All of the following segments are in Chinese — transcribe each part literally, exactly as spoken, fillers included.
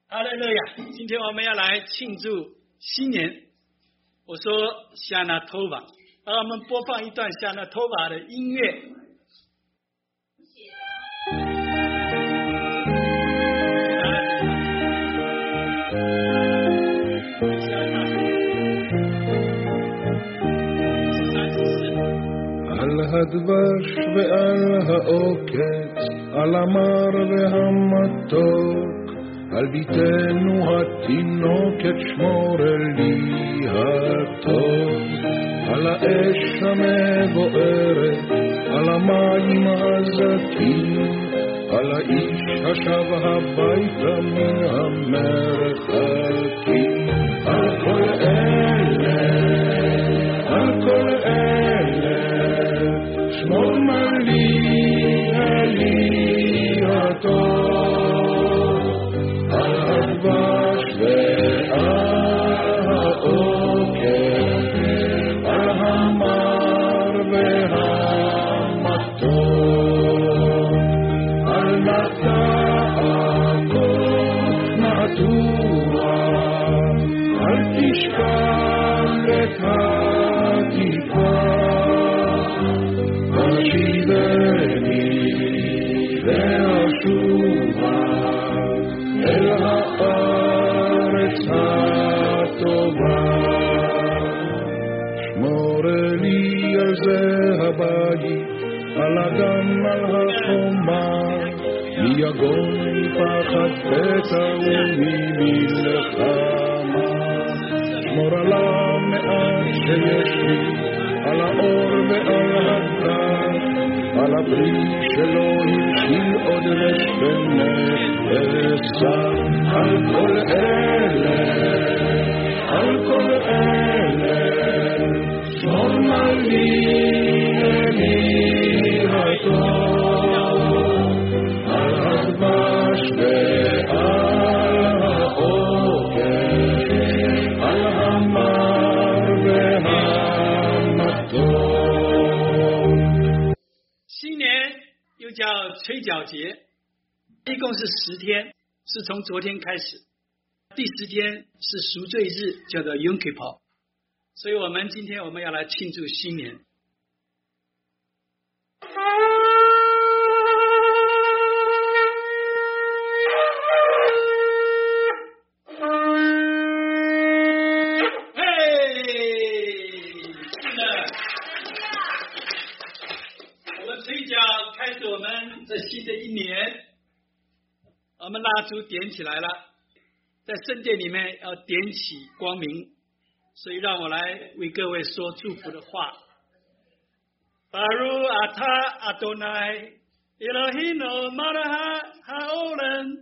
哈利路亚！今天我们要来庆祝新年。我说夏那托瓦，让我们播放一段夏那托瓦的音乐。 על הדבש ועל העוקץ, על המר והמתוק, על ביתנו התינוקת שמור לי הטוב, על האש המבוערת, על המים הזכים, על האיש השב הביתה מן המרחקים, על כל אלה, על כל אלה, שמור לי לי הטוב, על הדבש ועל העוקץ, על המר והמתוק, על נטעקות נטוע, אל תשכח את התקווה, השיבני ואשובה אל הארץ הטובה. שמור לי על זה הבית, על הגן, על החומה, מיגון, מפחד פתע וממלחמה. שמור על המעט שיש לי, על האור ועל הדת, על הפרי שלא הבשיל עוד ונפסה. על כל אלה, על כל אלה, שמור לי לי הטוב, על הדבש ועל העוקץ, על המר והמתוק. 新年又叫吹角节，一共是十天，是从昨天开始。第十天是赎罪日，叫做 Yom Kippur。所以我们今天我们要来庆祝新年。我们这新的一年，我们蜡烛点起来了，在圣殿里面要点起光明，所以让我来为各位说祝福的话。Baruch atah Adonai Eloheinu melech haolam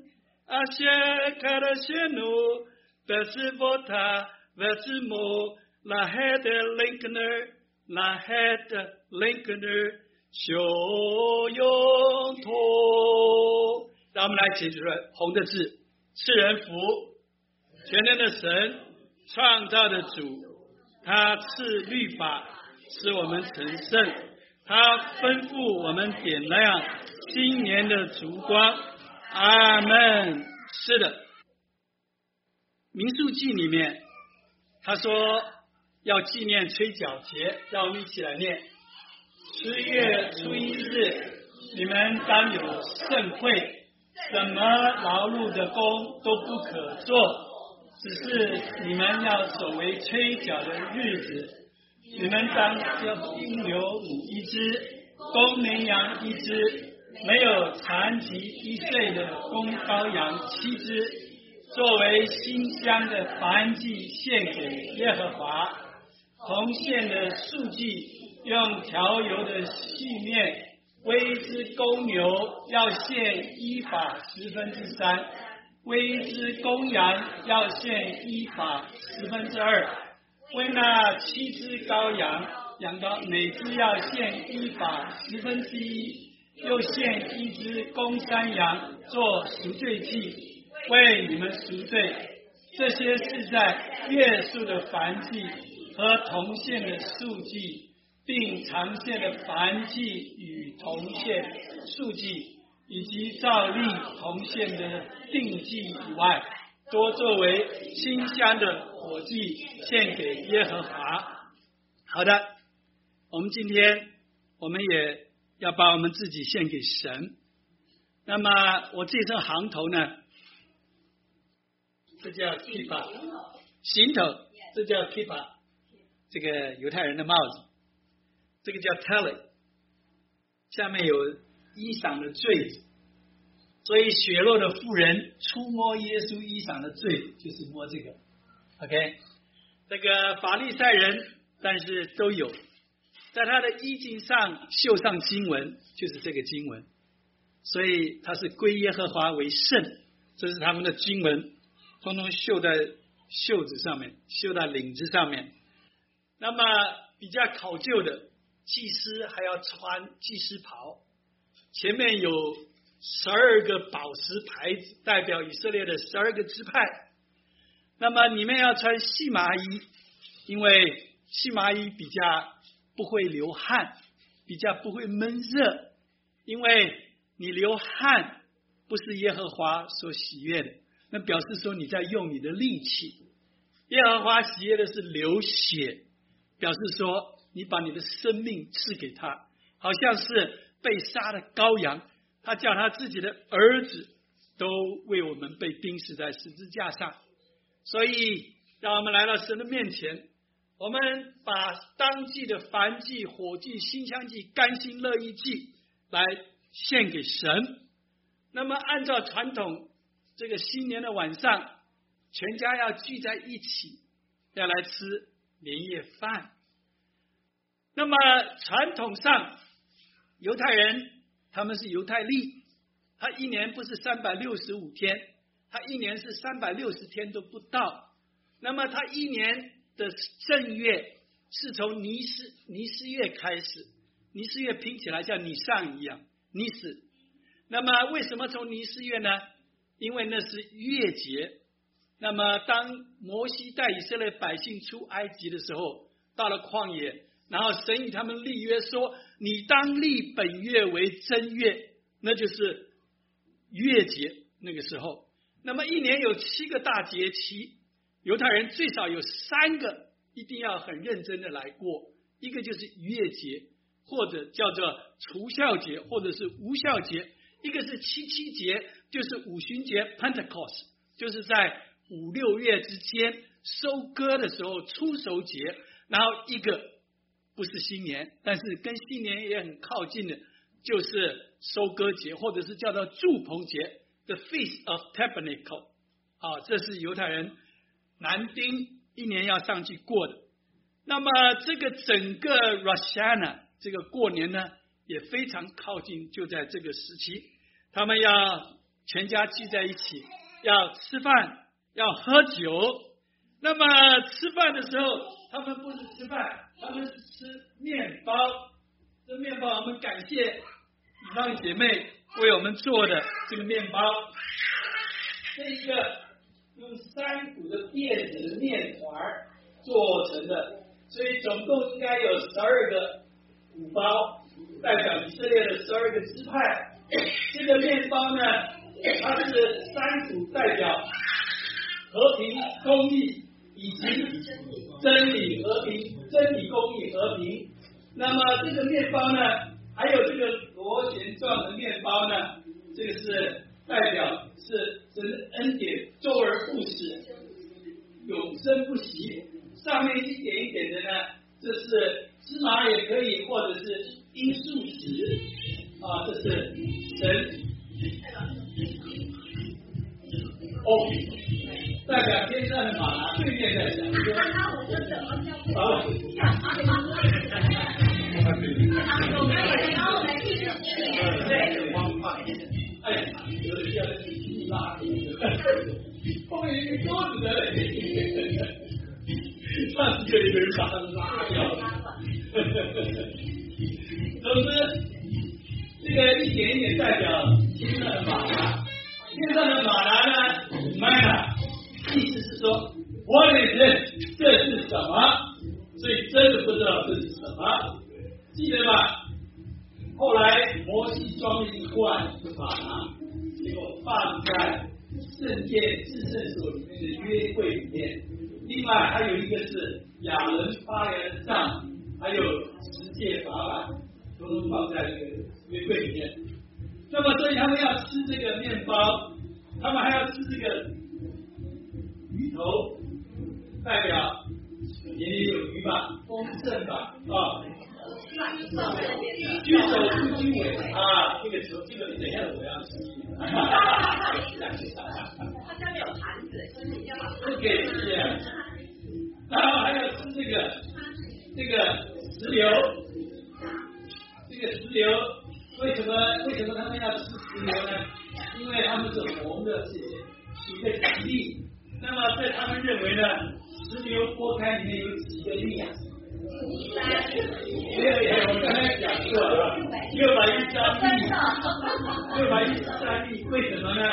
asher kadashenu b'tzivotah v'tzimo lahed linkner lahed linkner修永托，让我们来解出来红的字，赐人福，全能的神，创造的主，他赐律法，使我们成圣，他吩咐我们点亮新年的烛光。阿们。是的，民数记里面他说要纪念吹角节，让我们一起来念。十月初一日，你们当有盛会，什么劳碌的工都不可做，只是你们要守为吹角的日子。你们当要金牛母一只，公绵羊一只，没有残疾一岁的公羔羊七只，作为馨香的燔祭献给耶和华。同献的素祭，用调油的细面，为一只公牛要献一法十分之三，为一只公羊要献一法十分之二，为那七只羔羊羊羔每只要献一法十分之一，又献一只公山羊做赎罪祭，为你们赎罪。这些是在月数的燔祭和同献的素祭，并常献的燔祭与同献素祭，以及照例同献的定祭以外， 多作为馨香的火祭献给耶和华。好的，我们今天我们也要把我们自己献给神。那么我这身行头呢，这叫 kippah， 行头，这叫 kippah， 这个犹太人的帽子，这个叫 tallit， 下面有衣裳的坠子，所以血肉的妇人触摸耶稣衣裳的坠子，就是摸这个。OK， 这个法利赛人，但是都有，在他的衣襟上绣上经文，就是这个经文，所以他是归耶和华为圣，这是他们的经文，通通绣在袖子上面，绣在领子上面。那么比较考究的祭司还要穿祭司袍，前面有十二个宝石牌子，代表以色列的十二个支派。那么里面要穿细麻衣，因为细麻衣比较不会流汗，比较不会闷热，因为你流汗不是耶和华所喜悦的，那表示说你在用你的力气。耶和华喜悦的是流血，表示说你把你的生命赐给他，好像是被杀的羔羊，他叫他自己的儿子都为我们被钉死在十字架上。所以让我们来到神的面前，我们把当季的燔祭、火祭、馨香祭、甘心乐意祭来献给神。那么按照传统，这个新年的晚上，全家要聚在一起，要来吃年夜饭。那么传统上，犹太人他们是犹太历，他一年不是三百六十五天，他一年是三百六十天都不到。那么他一年的正月是从尼斯尼斯月开始，尼斯月拼起来像尼上一样，尼斯。那么为什么从尼斯月呢？因为那是月节。那么当摩西带以色列百姓出埃及的时候，到了旷野，然后神与他们立约说，你当立本月为正月，那就是月节。那个时候，那么一年有七个大节期，犹太人最少有三个一定要很认真的来过，一个就是月节，或者叫做除酵节，或者是无酵节，一个是七七节，就是五旬节 Pentecost， 就是在五六月之间收割的时候初熟节，然后一个不是新年，但是跟新年也很靠近的，就是收割节，或者是叫做住棚节 The Feast of Tabernacle， 啊，这是犹太人男丁一年要上去过的。那么这个整个 Rosh Hashanah 这个过年呢，也非常靠近，就在这个时期，他们要全家聚在一起，要吃饭，要喝酒。那么吃饭的时候，他们不是吃饭，他们是吃面包。这面包我们感谢以方姐妹为我们做的这个面包，这一个用山谷的叶子的面团做成的，所以总共应该有十二个鼓包，代表以色列的十二个支派。这个面包呢，它是山谷代表和平、公义以及真理、和平、真理、公义、和平。那么这个面包呢，还有这个螺旋状的面包呢，这个是代表是神的恩典，周而复始，永生不息。上面一点一点的呢，这是芝麻也可以，或者是罂粟石啊，这是神哦，代表天上的马拿，对面在讲说，好，哎，有的叫地拉，后面一个桌子的，上次就一个人把它拉掉了。总之，这个一点一点代表天上的马拿。天上的马拿呢 ，mana， 意思是说，我得认这是什么，所以真的不知道这是什么，记得吧？后来摩西装了一罐马拿，结果放在圣殿至圣所里面的约柜里面。另外还有一个是亚伦发芽的杖，还有十诫法版，都都放在这个约柜里面。那么所以他们要吃这个面包，他们还要吃这个鱼头，代表年年有余吧，丰盛吧，啊。居首不居尾啊，这个时候这个等一下我要吃。 他家没有盘子， 不给吃，然后还要吃这个这个石榴，这个石榴为什么为什么他们要吃石榴呢？因为他们是红的，是一个奖励。那么在他们认为呢，石榴剥开里面有几个粒啊？没有，我刚才讲过了，六百一十三粒，六百一十三粒，为什么呢？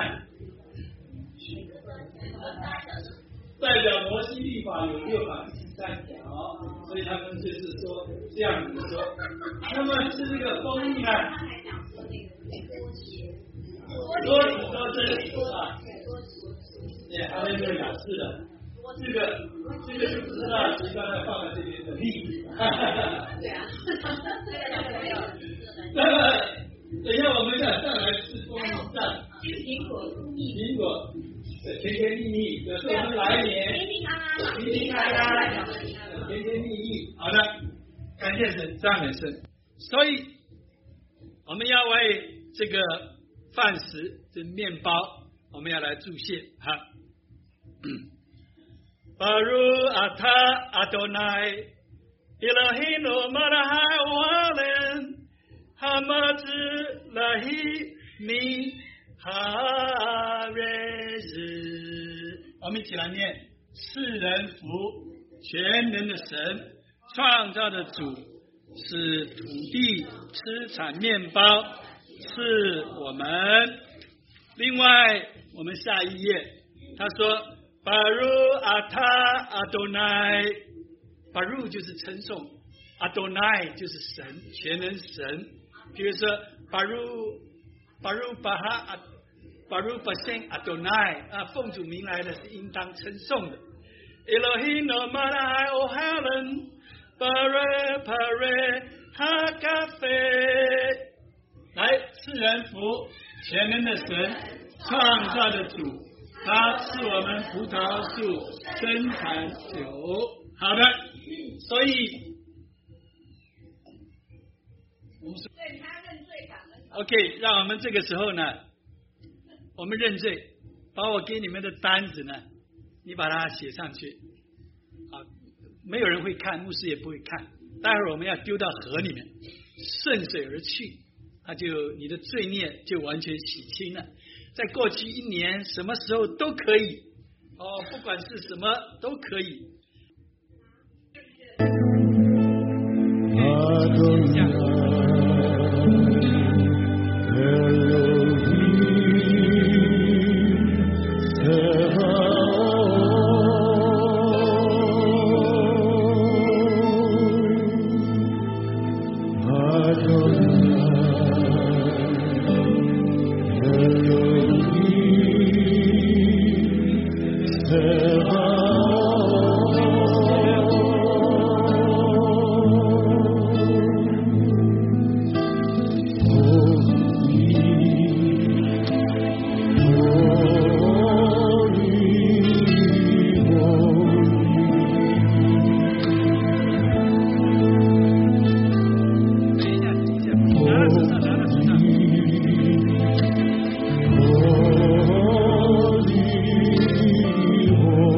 代表摩西律法有六百一十三条，所以他们就是说这样子说。那么是这个蜂蜜呢？多子多汁啊，也还没有雅是的。这个这个就不知道谁刚才放在这边的例子。 对啊， 那么等一下我们要上来吃蜂蜜蛋， 苹果苹果甜甜蜜蜜，有时候我们来年平平安安， 平平安安，甜甜蜜蜜。好的，感谢神，赞美神。所以我们要为这个饭食，这面包，我们要来祝谢哈。Baruch atah Adonai Eloheinu melech haolam hamatz lahi min haaretz。我们一起来念：世人福，全能的神，创造的主，使土地吃产面包，是我们。另外，我们下一页，他说。Baruch atah Adonai， Baruch 就是称颂 ，Adonai 就是神，全能神。比如说 Baruch Baruch Baha Baruch Bashem Adonai 啊，奉主名来的是应当称颂的。Eloheinu melech haolam Baruch Baruch Hakafe， 来，世人福，全能的神，创造的主。他赐我们葡萄树生产酒。好的，所以我们说， 对，你还要认罪感恩。 OK， 让我们这个时候呢，我们认罪，把我给你们的单子呢，你把它写上去。啊，没有人会看，牧师也不会看。待会儿我们要丢到河里面，顺水而去，那就你的罪孽就完全洗清了。在过去一年，什么时候都可以哦，不管是什么都可以。 Oh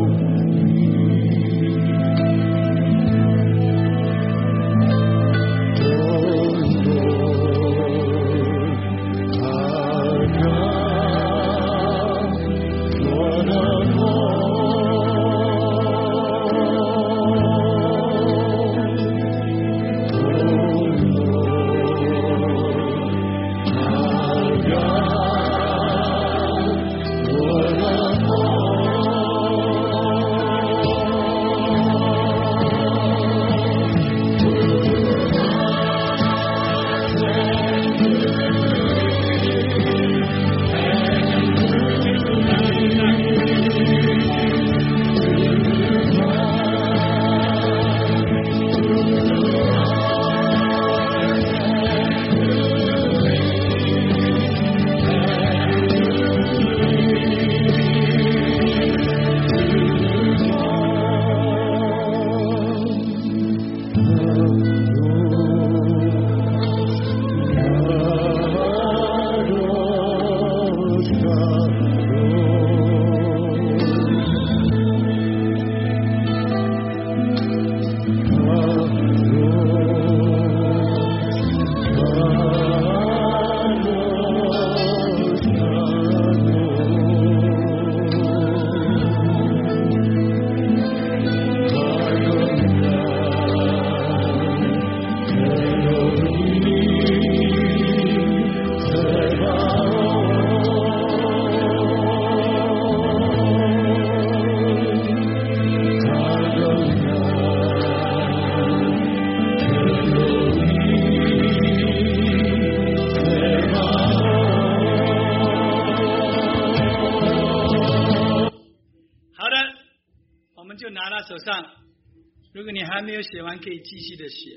就拿到手上，如果你还没有写完，可以继续的写。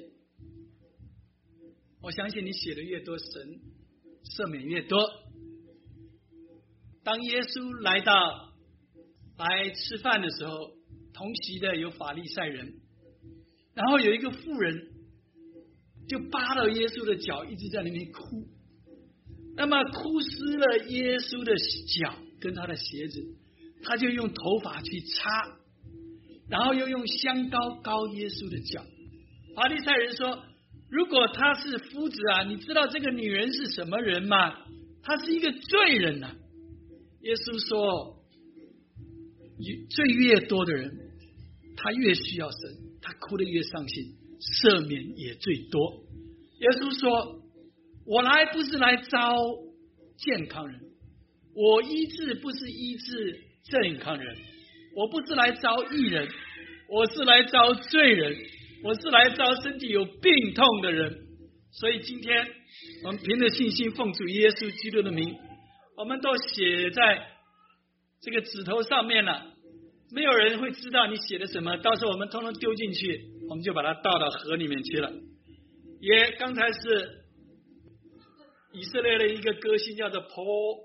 我相信你写的越多，神赦免越多。当耶稣来到来吃饭的时候，同席的有法利赛人，然后有一个妇人就扒到耶稣的脚，一直在那边哭，那么哭湿了耶稣的脚跟他的鞋子，他就用头发去擦，然后又用香膏膏耶稣的脚。法利赛人说，如果他是夫子啊，你知道这个女人是什么人吗？她是一个罪人啊。耶稣说，罪越多的人，他越需要神，他哭得越伤心，赦免也最多。耶稣说，我来不是来招健康人，我医治不是医治健康人，我不是来招义人，我是来招罪人，我是来招身体有病痛的人。所以今天我们凭着信心奉主耶稣基督的名，我们都写在这个指头上面了，没有人会知道你写的什么，到时候我们通通丢进去，我们就把它倒到河里面去了。也刚才是以色列的一个歌星叫做 Paul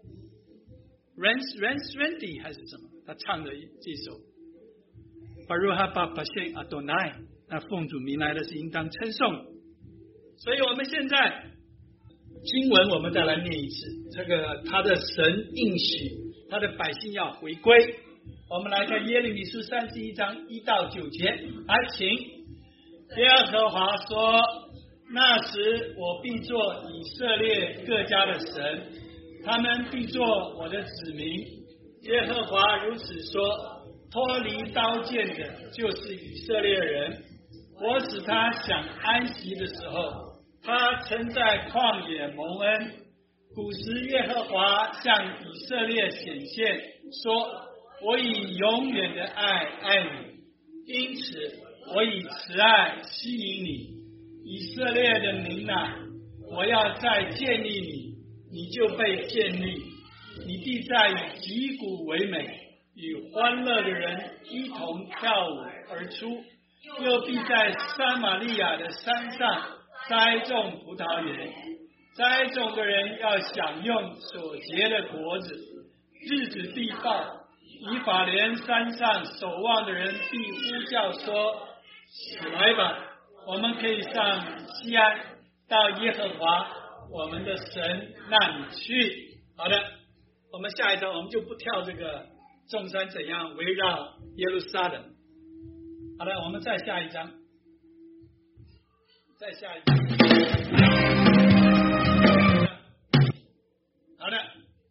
Randy 还是什么，他唱的这首 Baruch haba Hashem Adonai， 那奉主名来的是应当称颂。所以我们现在经文我们再来念一次，这个他的神应许他的百姓要回归。我们来看耶利米书三十一章一到九节，来请。耶和华说，那时我必做以色列各家的神，他们必做我的子民。耶和华如此说，脱离刀剑的就是以色列人，我使他享安息的时候，他曾在旷野蒙恩。古时耶和华向以色列显现，说，我以永远的爱爱你，因此我以慈爱吸引你。以色列的民啊，我要再建立你，你就被建立，你必在以击鼓为美，与欢乐的人一同跳舞而出，又必在撒玛利亚的山上栽种葡萄园。栽种的人要享用所结的果子，日子必报。以法莲山上守望的人必呼叫说，起来吧，我们可以上西安，到耶和华我们的神那里去。好的，我们下一章我们就不跳这个众山怎样围绕耶路撒冷。好的，我们再下一章，再下一章。好的，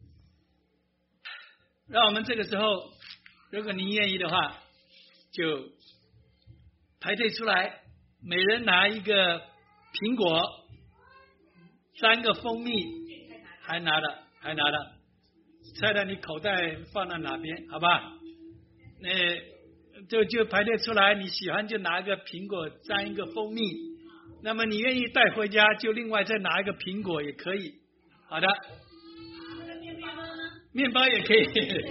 让我们这个时候，如果您愿意的话，就排队出来，每人拿一个苹果，三个蜂蜜，还拿的，还拿的，猜猜你口袋放在哪边，好吧？那就就排队出来，你喜欢就拿一个苹果，沾一个蜂蜜。那么你愿意带回家，就另外再拿一个苹果也可以。好的。面包也可以。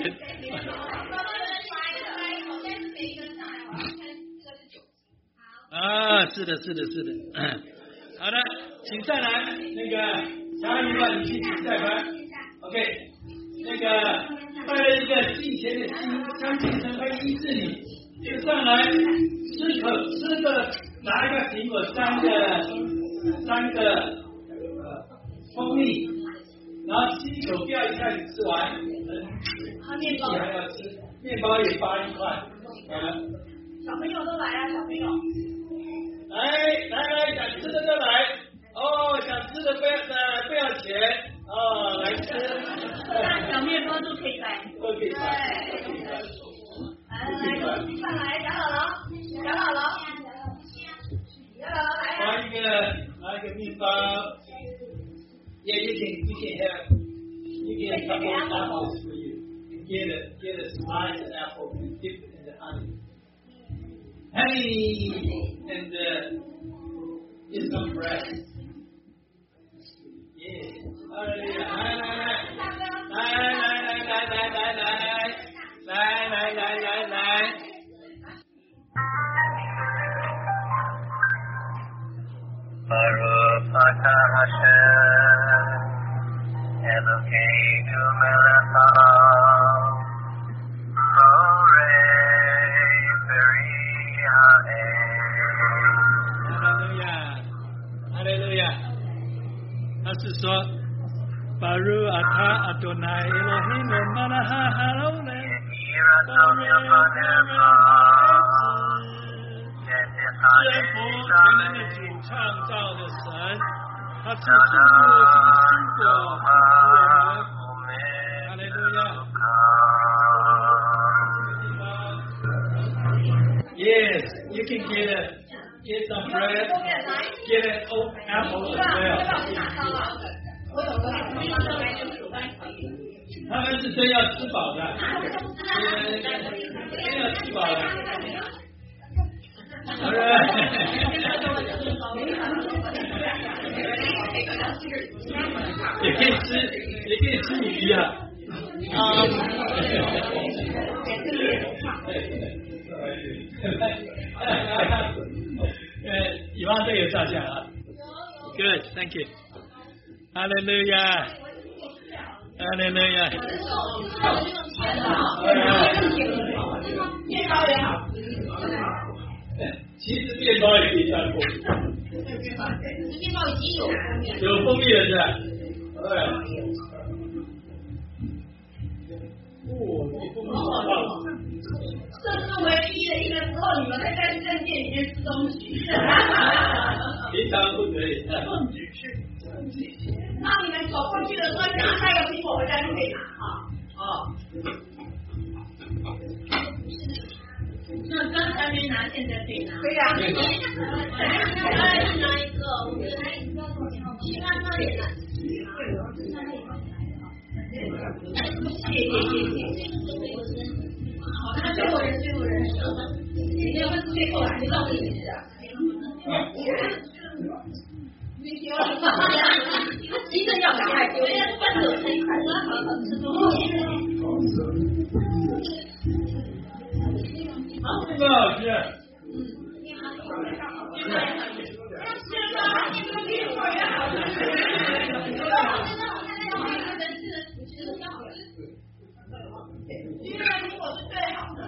啊，是的，是的，是的。好的，请再来那个下一个，你去比赛班。OK， 那个带着一个敬虔的心，相信神会医治你，就上来吃口吃个拿一个苹果，三个三个呃蜂蜜。然后吸一口，不要一下子吃完，嗯，面包还要吃，面包也八一块，嗯。 小朋友都来啊，小朋友。 来来来，想吃的就来，哦，想吃的不要呃不要钱，哦，来吃。 大小面包都可以来。 都可以来。 对。来来来，上来，小姥姥，小姥姥，小姥姥来啊。 拿一个拿一个面包。Yeah, you can you can have you can have a couple of apples for you. Get a get a slice of apple and dip it in the honey. Honey and uh, get some bread. Yeah. 来来来来来来来来来来来来来来来来他是说，巴鲁阿塔阿多奈伊罗希诺马拉哈哈罗勒，巴瑞巴瑞是佛全能的主创造的神，他赐福这个新果给我们，哈利路亚。Yes, you can get it. Get some bread. Get an oat apple as well. 他们是真要吃饱的，真要吃饱的。好的。也可以吃，也可以吃鱼啊。啊。呃，以往这个照相啊。Good, thank you. Hallelujah. Hallelujah. 其实面包也可以加蜂蜜。面包已经有有蜂蜜了是吧？对。哦，蜂蜜好棒。这是唯一的一个时候，你们会在正殿里面吃东西。平常不可以。那你们走过去的时候，想要带个苹果回家就可以拿哈。哦。那刚才没拿，现在可以拿。可以啊。可以。拿一个，我们拿一个，希望那里的。谢谢谢谢。好，那最后人最后人，你要问最后来，你到底是啊？急着要赶快，有人分手才一块，那好好吃东西。好，这个好吃。嗯。是吗？你们比幼儿园好吃。因为苹果是最好的，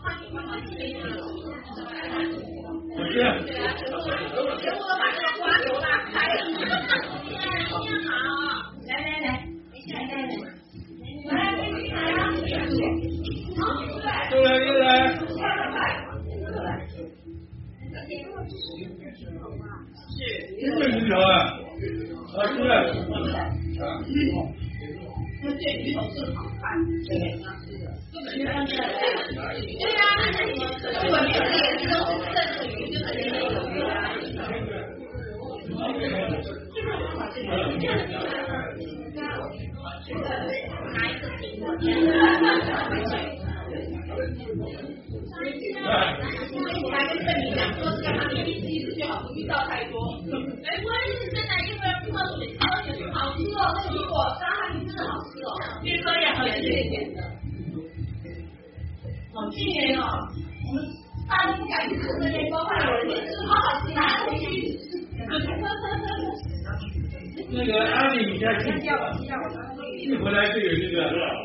我是。全部都把这个瓜油拉开了。好，来来来，来来来，来来来，过来过来。是。这鱼条啊，好吃。那这鱼头更好看，对。对呀，如果没有这个鱼都是这个鱼，就是没有鱼啊。拿一个苹果。我还跟郑明讲说，这个行业一直一直就好，不必造太多。哎，我也是现在因为喝水喝也是好吃哦，那个苹果沙拉米真的好吃哦，越喝越好，越甜的。好去年哦，我们大家不敢去吃那些包饭，有人吃好好吃，拿回去。那个阿里，你家去，一回来就有这个。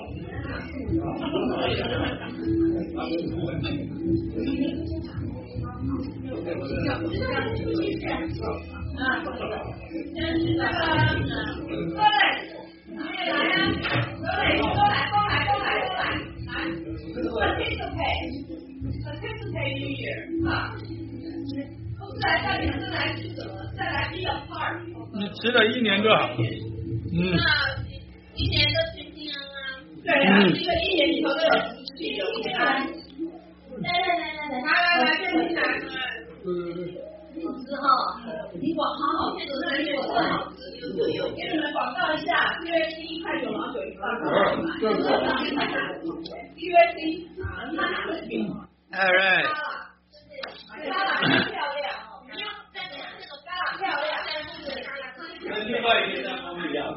啊，对，那个，对。来呀，来，都来，都来，都来，都来，来。Participate, participate New Year 啊！不是来带你们，是来吃什么？再来 be a part。你吃了一年多少？嗯。那一年都平平安安。对啊，因为一年里头都有喜有平安。来来来来来，来来来，这回来。嗯。之后，你广好好吃，这个苹果特好吃，有有有，给你们广告一下，因为第一块九毛九一包。U S D 啊，那哪个苹果 ？All right。漂亮，你要再讲这个漂亮，但是跟另外一个不一样。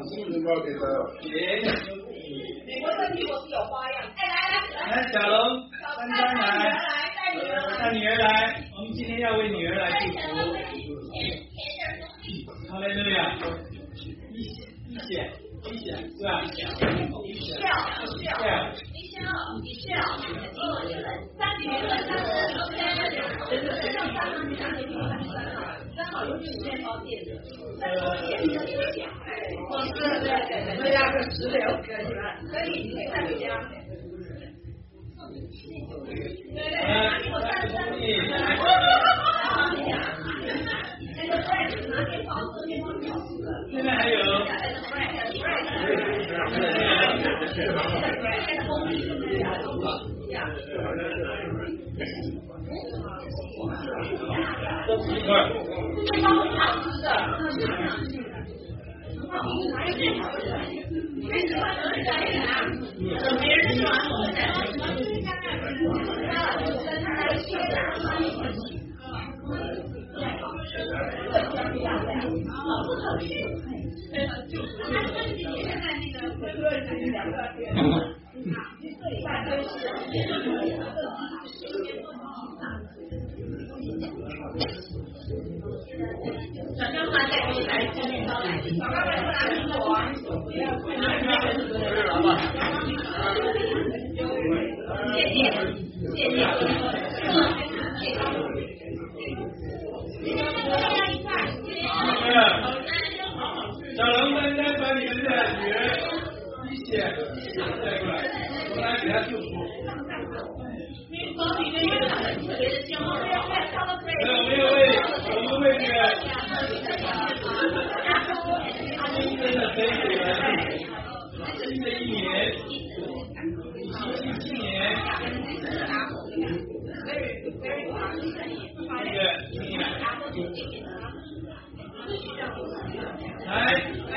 美国这苹果是有花样。哎，来来来，小龙，珊珊来，带女儿来，我们今天要为女儿来祝福。哈利路亚。 是吧？ 笑笑笑笑，三几年的三十 OK， 就是上三十年的刚好有时间包店的，再多一点就一点。哦，对对对对，压个十六个是吧？可以，你可以带回家。对对，拿给我三十三。那个 bread 拿面包吃面包条。 现在还有。这几块。面包很好吃的。等别人吃完我们再吃。小张拿带你来吃面包来，小刚来拿苹果啊，不要不要拿吧。谢谢谢谢。 小龙们再把你们的女儿一起带过来，我来给他祝福。没有没有为我们为这个新的水水新的一年，新新年，这个新年，来，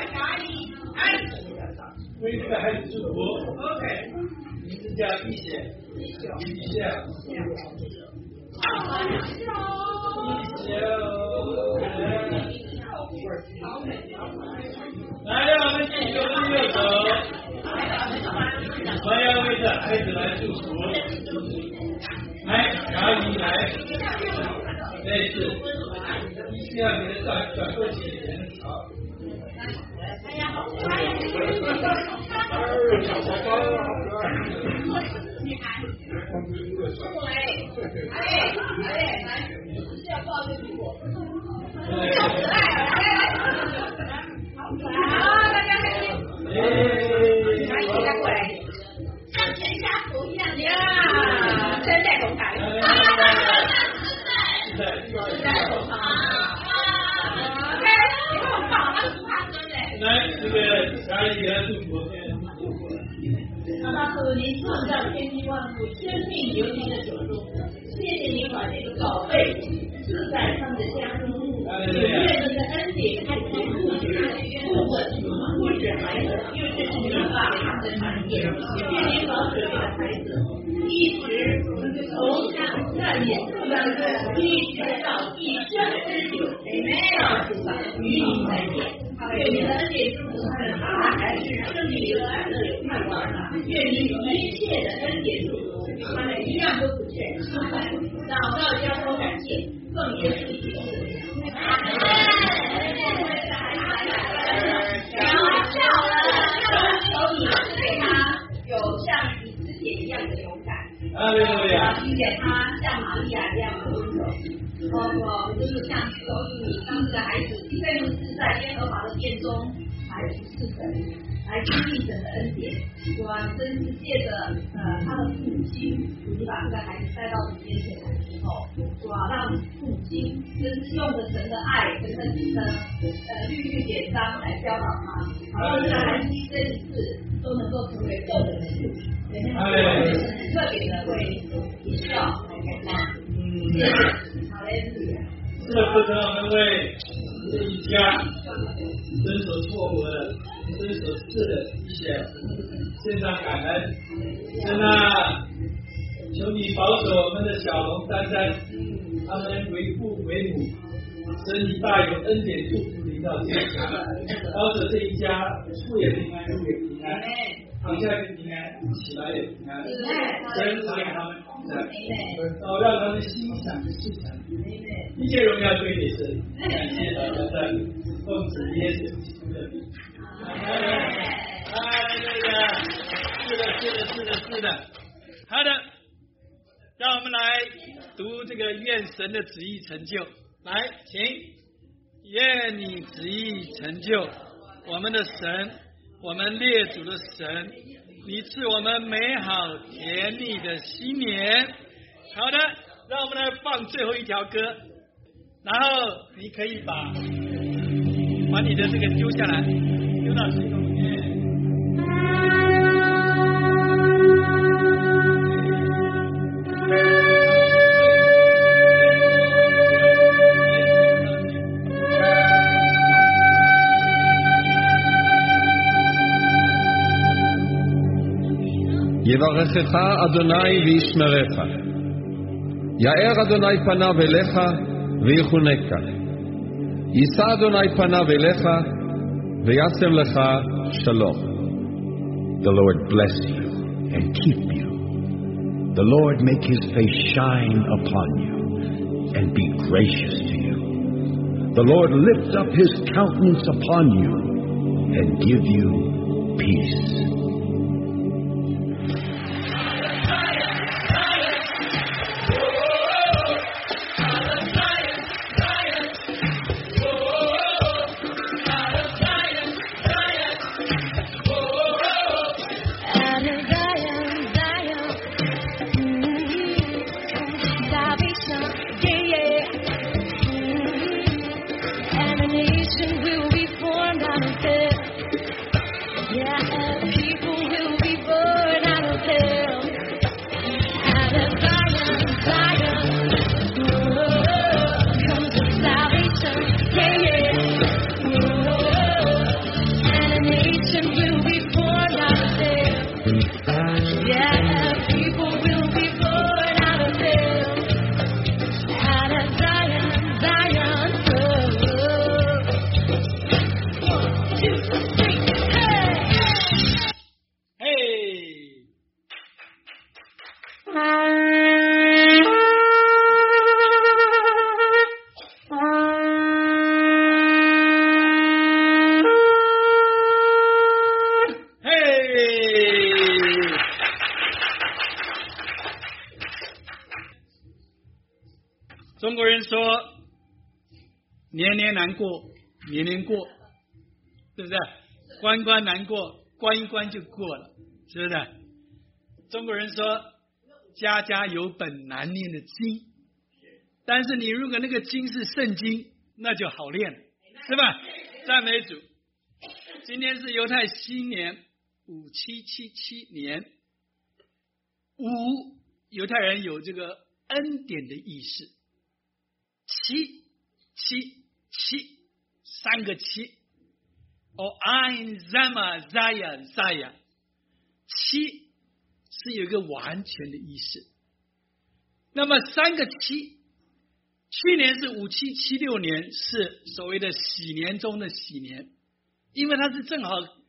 为这个孩子祝福 ，OK， 名字叫一显，一显，一显。来，让我们继续往右走，我要为这孩子来祝福。来，然后你来，这是，一定要给他转转过去，好。哎呀，好可爱呀！女孩，过来，哎哎，来，是要抱着我，好可爱，来，好可爱啊！大家开心，来，一起来过来，像全家福一样呀，三代同堂，四代，四代同堂，OK， 你看我爸，他是不怕生的。来，这个小姨给他祝福。 那他祝您创造天地万物，生命流淌的酒中，谢谢您把这个宝贝赐在他们的家中，也愿您的恩典太丰富，不稳不止孩子，又这是您把他们的产业，也愿您保守这个孩子，一直从上善念，一直到一生之久，没有与你再见。愿您的恩典祝福他们，他还是生命有喜乐有盼望的。愿您一切的恩典祝福，他们一样都不缺。祷告交托感谢，奉耶稣基督的名。然后笑了，求你给他有像你之前一样的勇敢。 啊，对对对。 并且他像玛利亚一样的温柔。包括就是像告诉你，当这个孩子非常自在耶和华的殿中来服侍神，来经历神的恩典。主啊，真是借着呃他的父母亲，你把这个孩子带到你面前来之后，主啊，让父母亲真是用着神的爱、神的的呃律律典章来教导他，好让这个孩子一生一世都能够成为个人的父母。特别的为你笑来感恩。谢谢。 这个课程我们为这一家遵守错误的、遵守是的一些献上感恩。真的，求你保守我们的小龙珊珊，他们为父为母，神你大有恩典祝福临到这一家，保守这一家出也平安，入也平安，躺下也平安，起来也平安，神常与他们同在，好让他们心想事成。一切荣耀归给神，感谢祷告在奉主耶稣基督的名。 哎呀，是的，是的，是的，是的。好的，让我们来读这个愿神的旨意成就。来，请，愿你旨意成就，我们的神，我们列祖的神，你赐我们美好甜蜜的新年。好的，让我们来放最后一条歌，然后你可以把把你的这个丢下来，丢到水中间。 יברכך אדוני וישמרך, יאר אדוני פניו אליך ויחונקה, יישא אדוני פניו אליך וישם לך שלום. The Lord bless you and keep you. The Lord make his face shine upon you and be gracious to you. The Lord lift up his countenance upon you and give you peace. 中国人说年年难过年年过，对不对？关关难过关一关就过了，是不是？中国人说家家有本难念的经，但是你如果那个经是圣经，那就好练了，是吧？赞美主。今天是犹太新年五七七七年，五犹太人有这个恩典的意识，七七七三个七，哦 ，ein Zama Zaya Zaya， 七是有一个完全的意识。那么三个七，去年是五七七六年，是所谓的喜年中的喜年，因为它是正好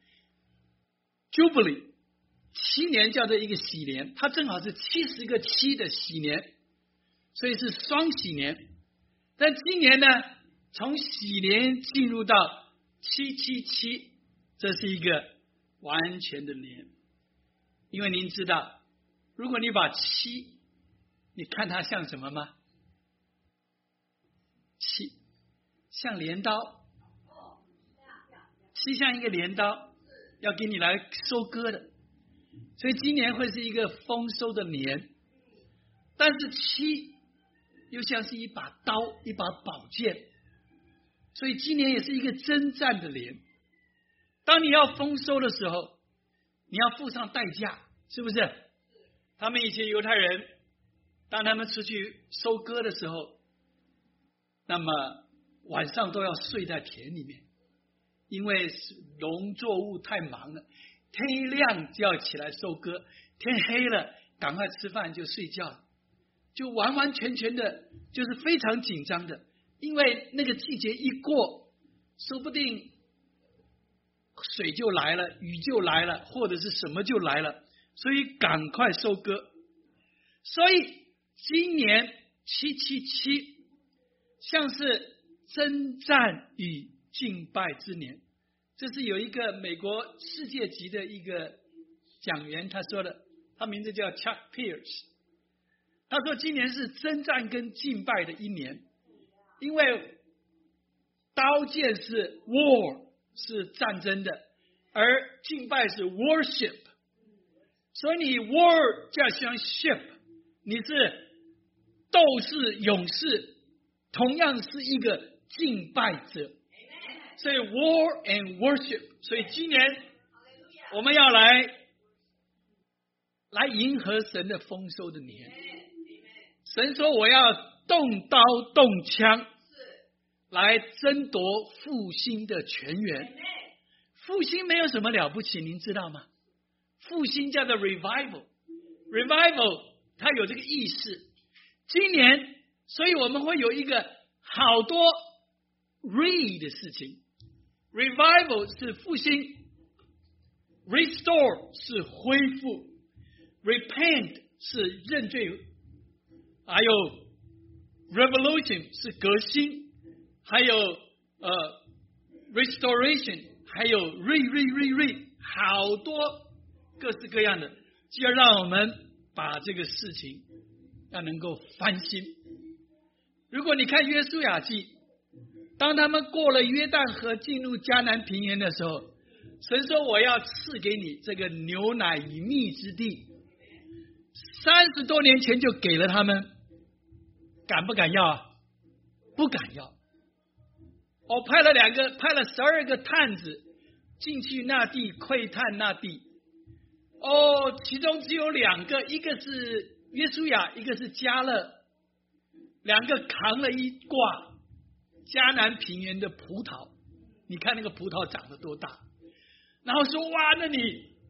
Jubilee， 七年叫做一个喜年，它正好是七十个七的喜年，所以是双喜年。但今年呢，从喜年进入到七七七，这是一个完全的年。因为您知道，如果你把七，你看它像什么吗？七像镰刀，七像一个镰刀，要给你来收割的。所以今年会是一个丰收的年，但是七又像是一把刀，一把宝剑，所以今年也是一个征战的年。当你要丰收的时候，你要付上代价，是不是？他们以前犹太人，当他们出去收割的时候，那么晚上都要睡在田里面，因为农作物太忙了，天一亮就要起来收割，天黑了赶快吃饭就睡觉，就完完全全的就是非常紧张的，因为那个季节一过，说不定水就来了，雨就来了，或者是什么就来了，所以赶快收割。所以今年七七七像是征战与敬拜之年， 这是有一个美国世界级的一个讲员他说的，他名字叫 Chuck Pierce。他说今年是征战跟敬拜的一年，因为刀剑是 war 是战争的，而敬拜是 worship， 所以你 war 加上 ship， 你是斗士勇士，同样是一个敬拜者，所以 war and worship。 所以今年我们要来来迎合神的丰收的年。神说我要动刀动枪来争夺复兴的泉源。复兴没有什么了不起，您知道吗？复兴叫做 revival， revival 它有这个意思。今年所以我们会有一个好多 re 的事情。 revival 是复兴， restore 是恢复， repent 是认罪，还有 revolution 是革新，还有呃 restoration， 还有 re re re re， 好多各式各样的，就要让我们把这个事情要能够翻新。如果你看约书亚记，当他们过了约旦河进入迦南平原的时候，神说我要赐给你这个牛奶与蜜之地，三十多年前就给了他们，敢不敢要啊？不敢要。我派了两个，派了十二个探子进去那地窥探那地。哦，其中只有两个，一个是约书亚，一个是迦勒，两个扛了一挂迦南平原的葡萄。你看那个葡萄长得多大，然后说哇，那你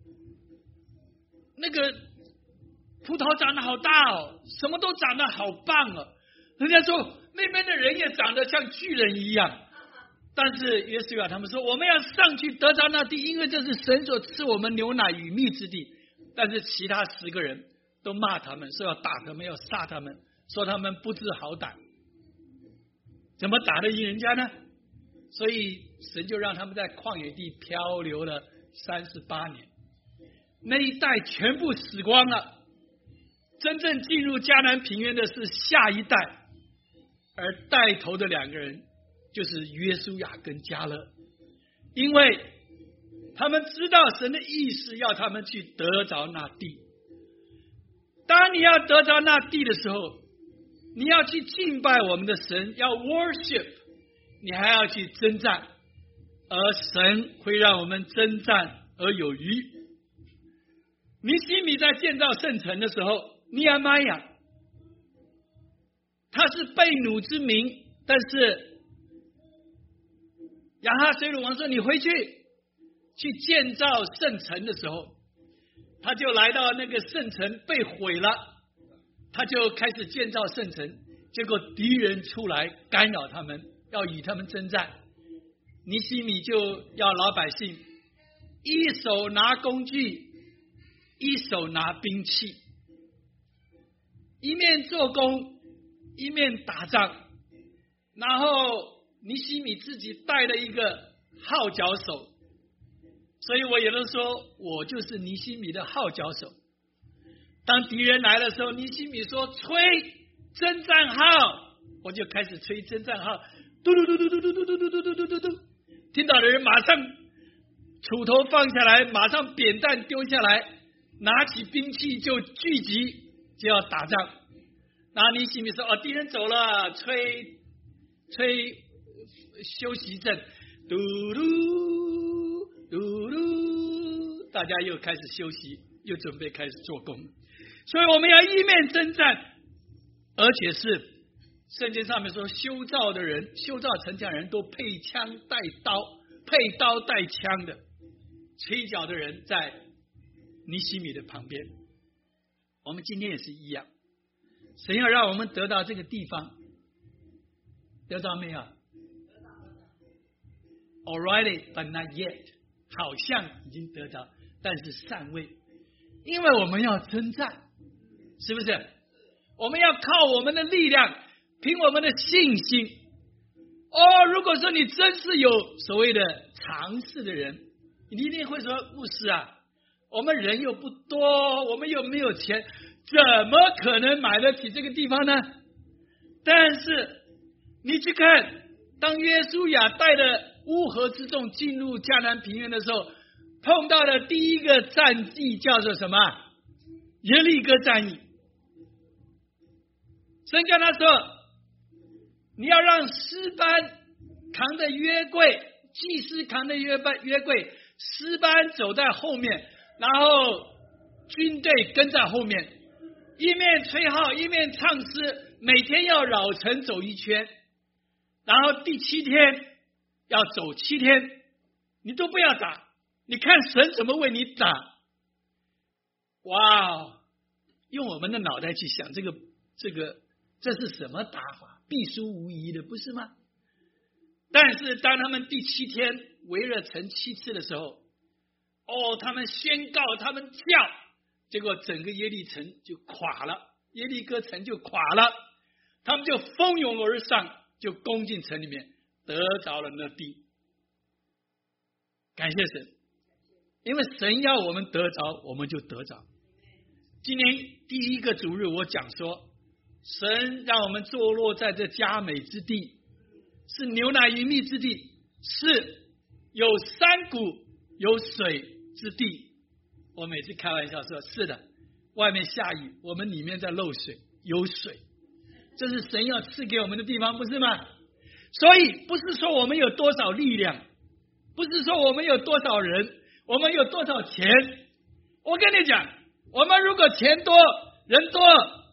那个葡萄长得好大哦，什么都长得好棒哦。人家说那边的人也长得像巨人一样，但是约书亚他们说我们要上去得着那地，因为这是神所赐我们牛奶与蜜之地。但是其他十个人都骂他们，说要打他们，要杀他们，说他们不知好歹，怎么打得赢人家呢？所以神就让他们在旷野地漂流了三十八年，那一代全部死光了。真正进入迦南平原的是下一代，而带头的两个人就是约书亚跟迦勒，因为他们知道神的意思要他们去得着那地。当你要得着那地的时候，你要去敬拜我们的神，要 worship， 你还要去征战，而神会让我们征战而有余。尼希米在建造圣城的时候，尼亚玛亚他是被掳之民，但是亚哈水鲁王说你回去去建造圣城的时候，他就来到那个圣城被毁了，他就开始建造圣城，结果敌人出来干扰他们，要与他们征战。尼希米就要老百姓一手拿工具，一手拿兵器，一面做工一面打仗。然后尼希米自己带了一个号角手，所以我有的说我就是尼希米的号角手。当敌人来的时候，尼希米说吹征战号，我就开始吹征战号，嘟嘟嘟嘟嘟嘟嘟嘟嘟嘟嘟嘟嘟，听到的人马上锄头放下来，马上扁担丢下来，拿起兵器就聚集，就要打仗。然后尼希米说哦，敌人走了，吹吹休息阵，嘟嘟嘟嘟，大家又开始休息，又准备开始做工。所以我们要一面征战，而且是圣经上面说修造的人，修造城墙的人都配枪带刀，配刀带枪的，吹角的人在尼希米的旁边。我们今天也是一样，神要让我们得到这个地方，得到没有 ？Already, but not yet， 好像已经得到，但是尚未，因为我们要征战，是不是？我们要靠我们的力量，凭我们的信心。哦，如果说你真是有所谓的常识的人，你一定会说，牧师啊，我们人又不多，我们又没有钱，怎么可能买得起这个地方呢？但是你去看，当约书亚带着乌合之众进入迦南平原的时候，碰到的第一个战役叫做什么？耶利哥战役。神跟他说，你要让诗班扛着约柜，祭司扛着约班约柜，诗班走在后面，然后军队跟在后面，一面吹号一面唱诗，每天要绕城走一圈，然后第七天要走七天，你都不要打，你看神怎么为你打。哇，用我们的脑袋去想，这个这个这是什么打法？必输无疑的，不是吗？但是当他们第七天围了城七次的时候，哦，他们宣告，他们叫，结果整个耶利城就垮了，耶利哥城就垮了，他们就蜂拥而上，就攻进城里面，得着了那地。感谢神，因为神要我们得着，我们就得着。今年第一个主日我讲说，神让我们坐落在这佳美之地，是牛奶与蜜之地，是有山谷有水之地。我每次开玩笑说，是的，外面下雨，我们里面在漏水，有水，这是神要赐给我们的地方，不是吗？所以不是说我们有多少力量，不是说我们有多少人，我们有多少钱。我跟你讲，我们如果钱多人多，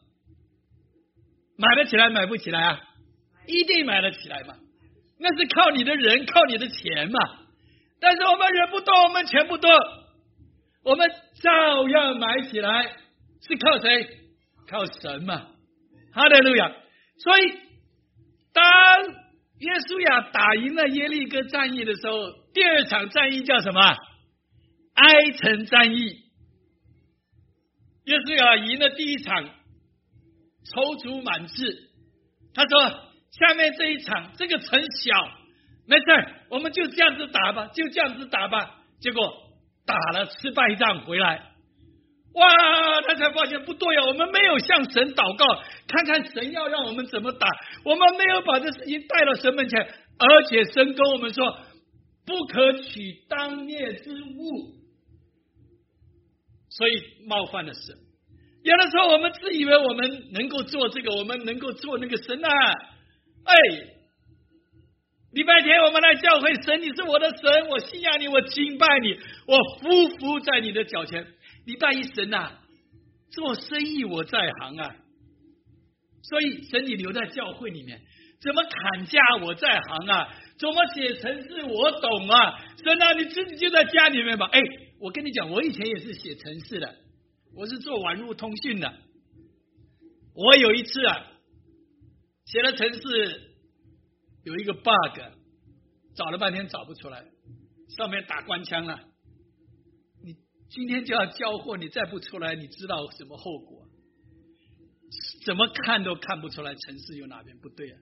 买得起来买不起来啊？一定买得起来嘛，那是靠你的人，靠你的钱嘛。但是我们人不多，我们钱不多，我们照样买起来，是靠谁？靠神嘛。哈利路亚。所以当约书亚打赢了耶利哥战役的时候，第二场战役叫什么？哀城战役。约书亚赢了第一场，踌躇满志，他说下面这一场这个城小，没事，我们就这样子打吧，就这样子打吧。结果打了失败仗回来，哇，他才发现不对啊，我们没有向神祷告，看看神要让我们怎么打，我们没有把这事情带到神面前，而且神跟我们说不可取当灭之物，所以冒犯了神。有的时候我们自以为我们能够做这个，我们能够做那个，神啊，哎，礼拜天我们来教会，神你是我的神，我信仰你，我敬拜你，我匍匐在你的脚前。礼拜一，神啊，做生意我在行啊，所以神你留在教会里面，怎么砍价我在行啊，怎么写程式我懂啊，神啊，你自己就在家里面吧。哎，我跟你讲，我以前也是写程式的，我是做网络通讯的。我有一次啊，写了程式有一个 bug， 找了半天找不出来，上面打官腔了。你今天就要交货，你再不出来，你知道什么后果？怎么看都看不出来程式有哪边不对啊！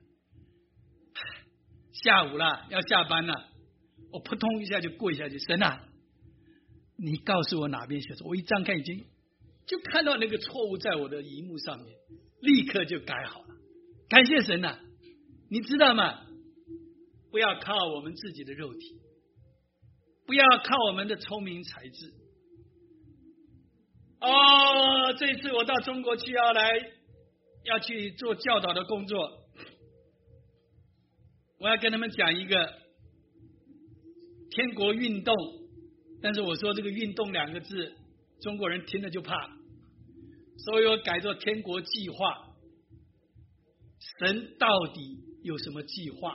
下午了，要下班了，我扑通一下就跪下去，神啊，你告诉我哪边写错。我一张开已经就看到那个错误在我的荧幕上面，立刻就改好了。感谢神啊！你知道吗？不要靠我们自己的肉体，不要靠我们的聪明才智。哦，这次我到中国去要来要去做教导的工作，我要跟他们讲一个天国运动，但是我说这个运动两个字中国人听了就怕，所以我改做天国计划。神到底有什么计划？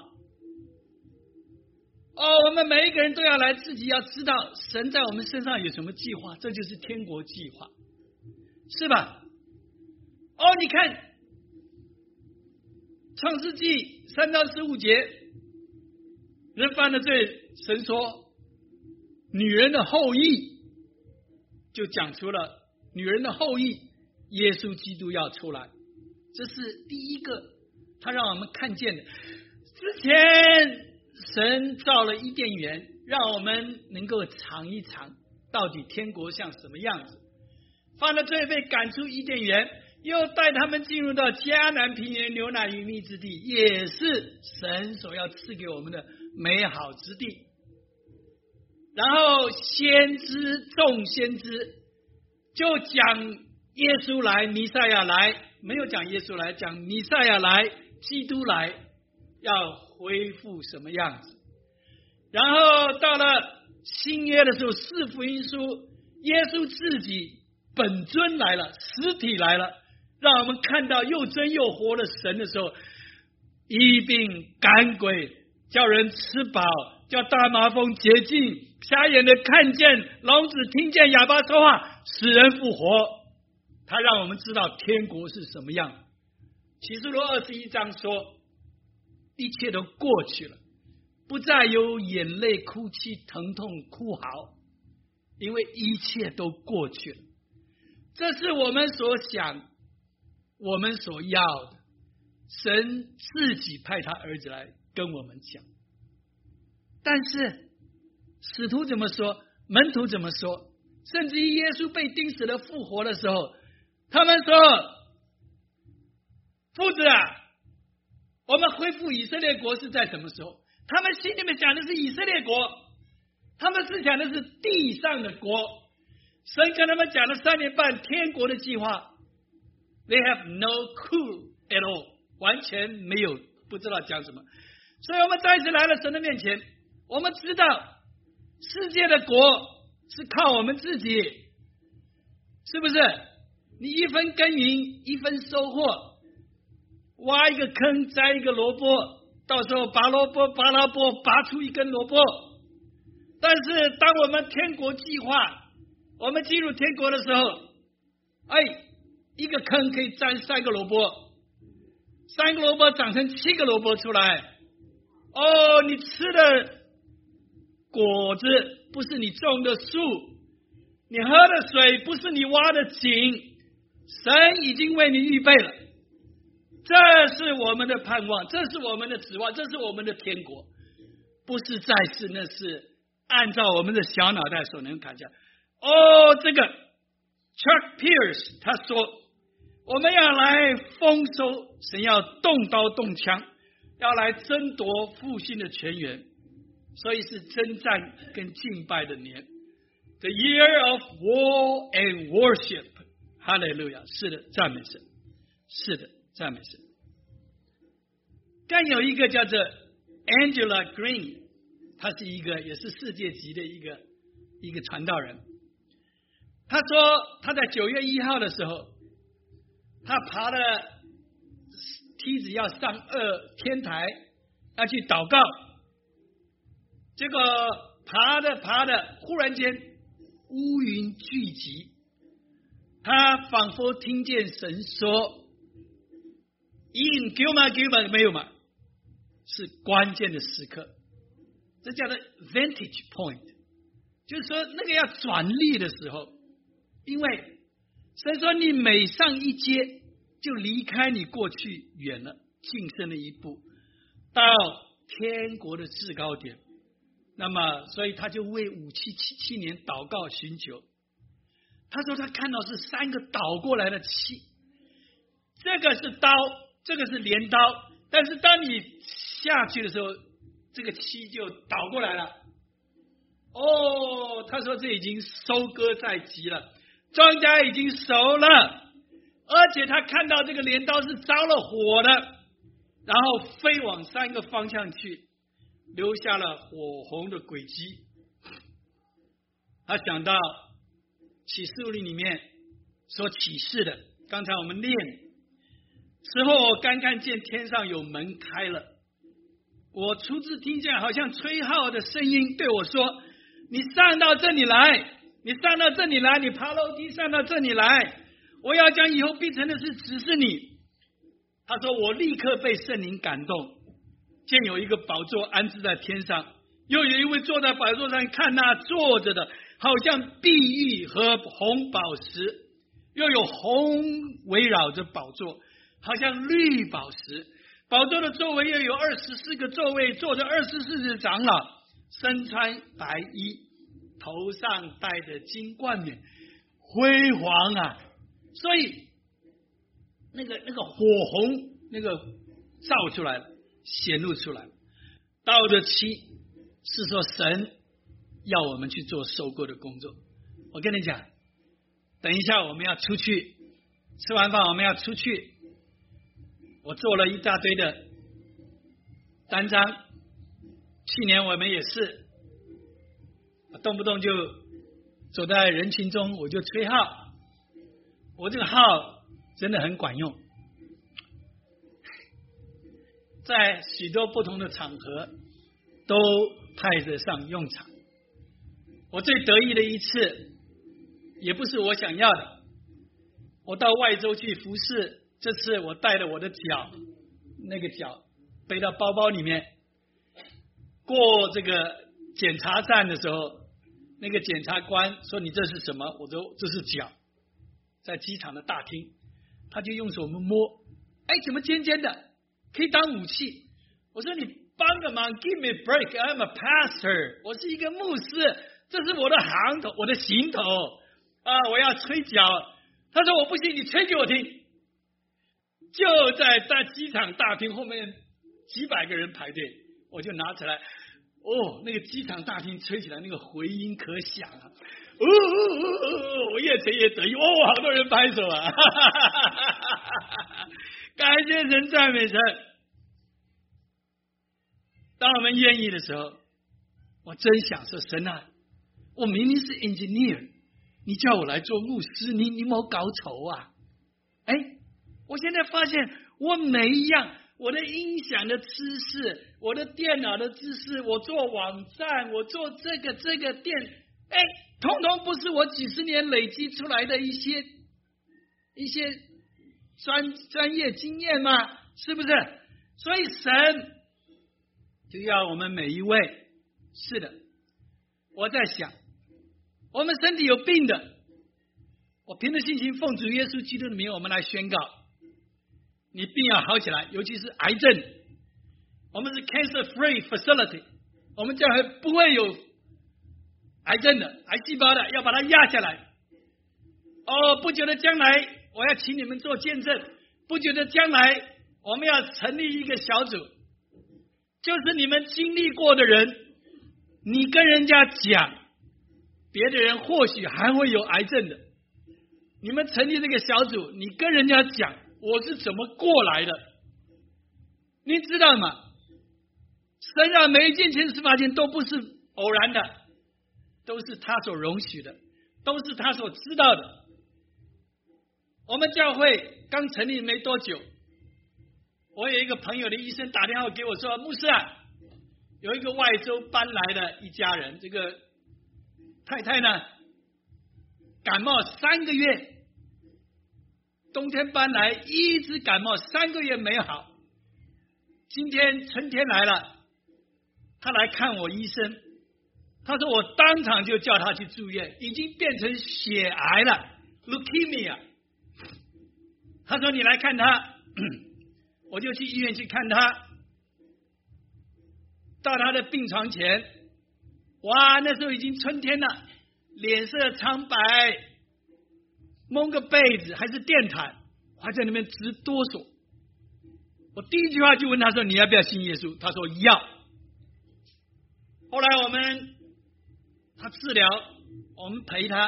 哦，我们每一个人都要来自己要知道神在我们身上有什么计划，这就是天国计划，是吧？哦，你看创世纪三到十五节，人犯了罪，神说女人的后裔，就讲出了女人的后裔耶稣基督要出来，这是第一个他让我们看见的。之前神造了伊甸园， 让我们能够尝一尝到底天国像什么样子。犯了罪被赶出伊甸园，又带他们进入到迦南平原牛奶与蜜之地，也是神所要赐给我们的美好之地。然后先知众先知就讲耶稣来，弥赛亚来，没有讲耶稣来，讲弥赛亚来，基督来，要恢复什么样子。然后到了新约的时候，四福音书，耶稣自己本尊来了，实体来了，让我们看到又真又活的神的时候，医病赶鬼，叫人吃饱，叫大麻风洁净，瞎眼的看见，聋子听见，哑巴说话，使人复活。他让我们知道天国是什么样。启示录二十一章说，一切都过去了，不再有眼泪哭泣疼痛哭嚎，因为一切都过去了。这是我们所想我们所要的，神自己派他儿子来跟我们讲。但是使徒怎么说，门徒怎么说，甚至于耶稣被钉死了复活的时候，他们说，父子啊，我们恢复以色列国是在什么时候？他们心里面讲的是以色列国，他们是讲的是地上的国。神跟他们讲了三年半天国的计划， They have no clue at all， 完全没有，不知道讲什么。所以我们再次来了神的面前，我们知道世界的国是靠我们自己，是不是？你一分耕耘一分收获，挖一个坑栽一个萝卜，到时候拔萝卜拔萝卜拔出一根萝卜。但是当我们天国计划，我们进入天国的时候，哎，一个坑可以栽三个萝卜，三个萝卜长成七个萝卜出来。哦，你吃的果子不是你种的树，你喝的水不是你挖的井，神已经为你预备了。这是我们的盼望，这是我们的指望，这是我们的天国，不是在世，那是按照我们的小脑袋所能看见。哦，这个 Chuck Pierce 他说，我们要来丰收，神要动刀动枪，要来争夺复兴的泉源，所以是征战跟敬拜的年。The year of war and worship， 哈利路亚！是的，赞美神，是的，赞美神。更有一个叫做 Angela Green， 他是一个也是世界级的一个一个传道人。他说他在九月一号的时候，他爬了梯子要上二天台，要去祷告，结果爬着爬着，忽然间乌云聚集，他仿佛听见神说：“应给我吗？给我吗？没有嘛？”是关键的时刻，这叫做 vantage point， 就是说那个要转捩的时候，因为神说你每上一阶，就离开你过去远了，晋升了一步，到天国的至高点。那么，所以他就为五七七七年祷告寻求。他说他看到是三个倒过来的七，这个是刀，这个是镰刀，但是当你下去的时候，这个七就倒过来了。哦，他说这已经收割在即了，庄稼已经熟了，而且他看到这个镰刀是着了火的，然后飞往三个方向去，留下了火红的轨迹。他想到启示录里面所启示的，刚才我们念时候，我刚看见天上有门开了，我初次听见好像吹号的声音对我说：“你上到这里来，你上到这里来，你爬楼梯上到这里来，我要将以后必成的事指示你。”他说：“我立刻被圣灵感动，见有一个宝座安置在天上，又有一位坐在宝座上，看那坐着的好像碧玉和红宝石，又有红围绕着宝座，好像绿宝石。宝座的周围又有二十四个座位，坐着二十四只长老， 身穿白衣，头上戴着金冠冕，辉煌啊！所以那个那个火红那个照出来了，显露出来了。到了七是说神要我们去做收割的工作。我跟你讲，等一下我们要出去，吃完饭我们要出去。我做了一大堆的单张，去年我们也是动不动就走在人群中我就吹号，我这个号真的很管用，在许多不同的场合都派得上用场。我最得意的一次也不是我想要的，我到外州去服侍，这次我带了我的脚，那个脚背到包包里面，过这个检查站的时候，那个检察官说你这是什么？我说这是脚，在机场的大厅，他就用手摸，哎，怎么尖尖的，可以当武器。我说你帮个忙 ，give me a break，I'm a pastor， 我是一个牧师，这是我的行头，我的行头啊，我要吹脚。他说我不信，你吹给我听。就在在机场大厅后面几百个人排队，我就拿起来，哦，那个机场大厅吹起来那个回音可响啊！哦哦哦哦，我越吹越得意，哦，好多人拍手啊！哈哈哈哈哈！感谢神，赞美神。当我们愿意的时候，我真想说，神啊，我明明是 engineer， 你叫我来做牧师，你你没搞丑啊？哎，我现在发现我每一样，我的音响的知识，我的电脑的知识，我做网站，我做这个这个店，哎，通通不是我几十年累积出来的一些一些专专业经验吗？是不是？所以神就要我们每一位，是的，我在想，我们身体有病的，我凭着信心奉主耶稣基督的名，我们来宣告，你病要好起来，尤其是癌症，我们是 cancer free facility， 我们将来不会有癌症的，癌细胞的，要把它压下来。哦，不久的将来，我要请你们做见证，不久的将来，我们要成立一个小组，就是你们经历过的人，你跟人家讲，别的人或许还会有癌症的，你们成立这个小组，你跟人家讲我是怎么过来的，你知道吗？神让每一件前十八件都不是偶然的，都是他所容许的，都是他所知道的。我们教会刚成立没多久，我有一个朋友的医生打电话给我说，牧师啊，有一个外州搬来的一家人，这个太太呢感冒三个月，冬天搬来一直感冒三个月没好，今天春天来了，他来看我医生，他说我当场就叫他去住院，已经变成血癌了 leukemia， 他说你来看他，我就去医院去看他，到他的病床前，哇，那时候已经春天了，脸色苍白，蒙个被子还是电毯，还在那边直哆嗦。我第一句话就问他说，你要不要信耶稣？他说要。后来我们他治疗，我们陪他，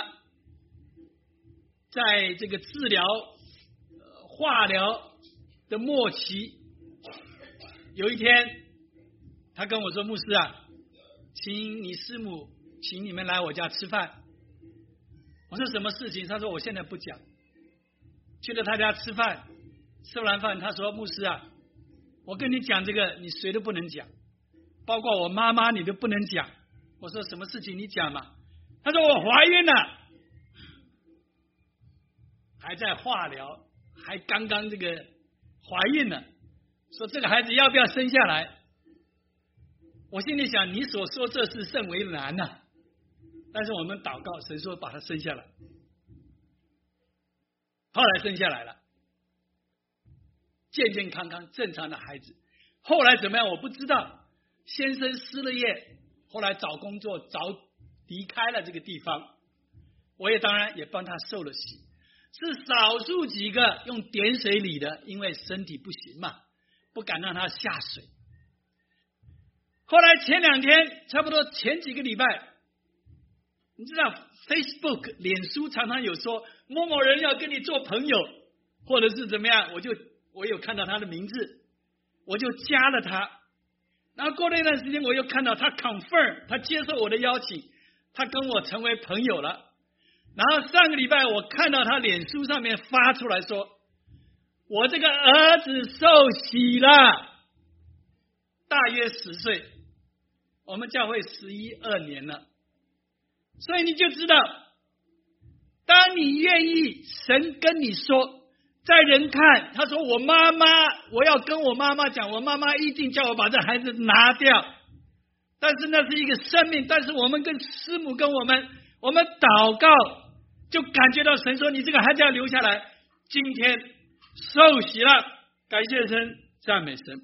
在这个治疗化疗的末期，有一天他跟我说，牧师啊，请你师母请你们来我家吃饭。我说什么事情？他说我现在不讲。去了他家吃饭，吃完饭他说，牧师啊，我跟你讲这个你谁都不能讲，包括我妈妈你都不能讲。我说什么事情你讲嘛？他说我怀孕了，还在化疗，还刚刚这个怀孕了，说这个孩子要不要生下来？我心里想，你所说这事甚为难呐、啊，但是我们祷告，神说把他生下来，后来生下来了，健健康康正常的孩子。后来怎么样我不知道，先生失了业， 后来找工作找离开了这个地方，我也当然也帮他受了洗，是少数几个用点水礼的，因为身体不行嘛，不敢让他下水。后来前两天，差不多前几个礼拜，你知道 Facebook 脸书常常有说某某人要跟你做朋友，或者是怎么样，我就我有看到他的名字，我就加了他。然后过了一段时间，我又看到他 confirm， 他接受我的邀请，他跟我成为朋友了。然后上个礼拜我看到他脸书上面发出来说，我这个儿子受洗了，大约十岁，我们教会十一二年了。所以你就知道，当你愿意，神跟你说，在人看，他说我妈妈，我要跟我妈妈讲，我妈妈一定叫我把这孩子拿掉，但是那是一个生命。但是我们跟师母跟我们我们祷告，就感觉到神说你这个孩子要留下来。今天受洗了，感谢神，赞美神。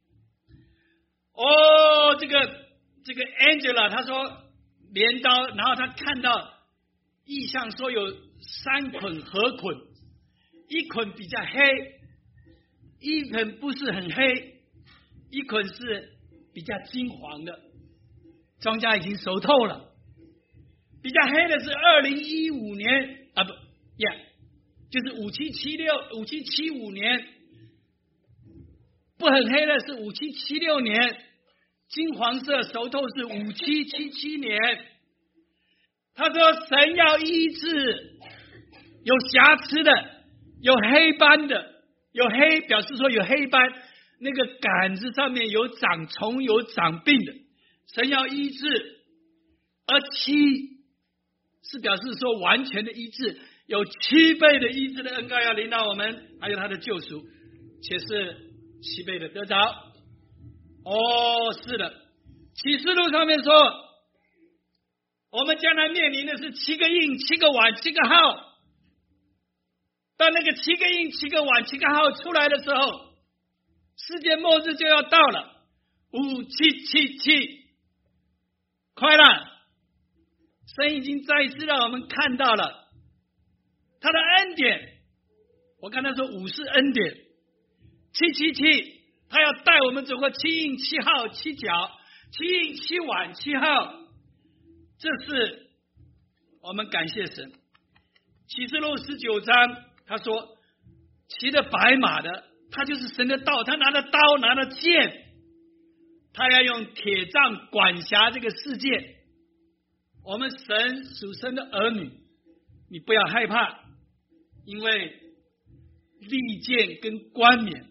哦，这个这个 Angela 他说镰刀，然后他看到异象说有三捆合捆，一捆比较黑，一捆不是很黑，一捆是比较金黄的，庄稼已经熟透了。比较黑的是二零一五年啊，不呀， yeah, 就是五七七六五七七五年，不很黑的是五七七六年，金黄色熟透是五七七七年。他说神要医治有瑕疵的，有黑斑的，有黑表示说有黑斑，那个杆子上面有长虫有长病的，神要医治。而七是表示说完全的医治，有七倍的医治的恩膏要临到我们，还有他的救赎，且是七倍的得着。哦，是的，启示录上面说我们将来面临的是七个印七个碗七个号，当那个七个印七个碗七个号出来的时候，世界末日就要到了。五七七七，快了，神已经再一次让我们看到了他的恩典。我刚才说五是恩典，七七七他要带我们走过七印七号七角，七印七碗七号，这是我们感谢神。启示录十九章他说骑着白马的他就是神的道，他拿着刀拿着剑，他要用铁杖管辖这个世界。我们神属神的儿女，你不要害怕，因为利剑跟冠冕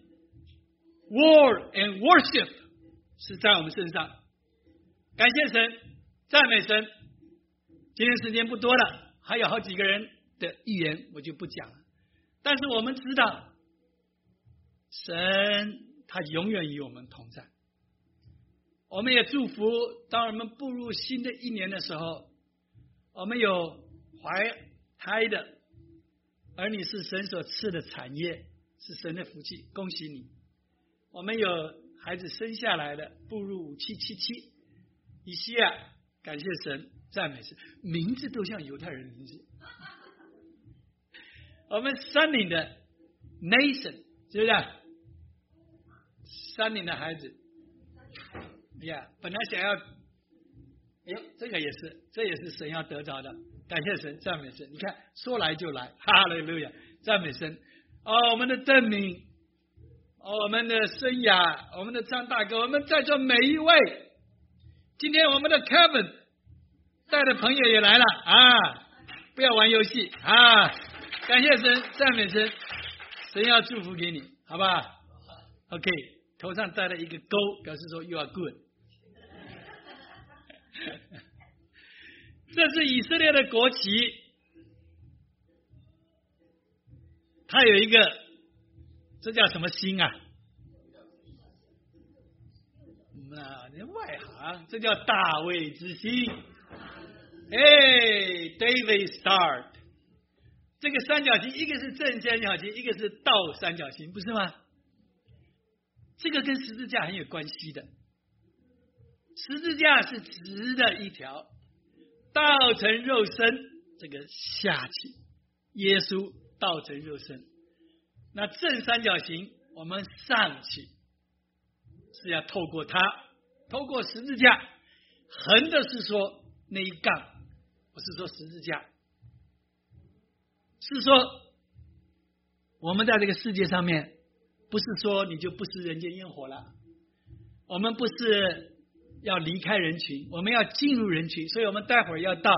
War and worship 是在我们身上。感谢神，赞美神。今天时间不多了，还有好几个人的预言我就不讲了，但是我们知道神他永远与我们同在。我们也祝福当我们步入新的一年的时候，我们有怀胎的儿女是神所赐的产业，是神的福气，恭喜你。我们有孩子生下来的步入五七七七，以西亚，感谢神，赞美神，名字都像犹太人的名字。我们山岭的 Nathan 是不是山岭的孩子呀？ Yeah, 本来想要，哎呦，这个也是，这也是神要得着的，感谢神，赞美神。你看，说来就来，哈利路亚，赞美神。哦，我们的邓明，哦，我们的生涯，我们的张大哥，我们在座每一位，今天我们的 Kevin 带的朋友也来了啊！不要玩游戏啊！感谢神，赞美神，神要祝福给你，好不好 ？OK， 头上带了一个勾，表示说 You are good。这是以色列的国旗，它有一个，这叫什么星啊？那你外行，这叫大卫之星。哎 ，David Star， 这个三角形，一个是正三角形，一个是倒三角形，不是吗？这个跟十字架很有关系的。 十字架是直的一条，道成肉身，这个下去，耶稣道成肉身。那正三角形我们上去，是要透过它，透过十字架。横的是说那一杠，不是说十字架，是说我们在这个世界上面，不是说你就不食人间烟火了，我们不是要离开人群，我们要进入人群，所以我们待会儿要到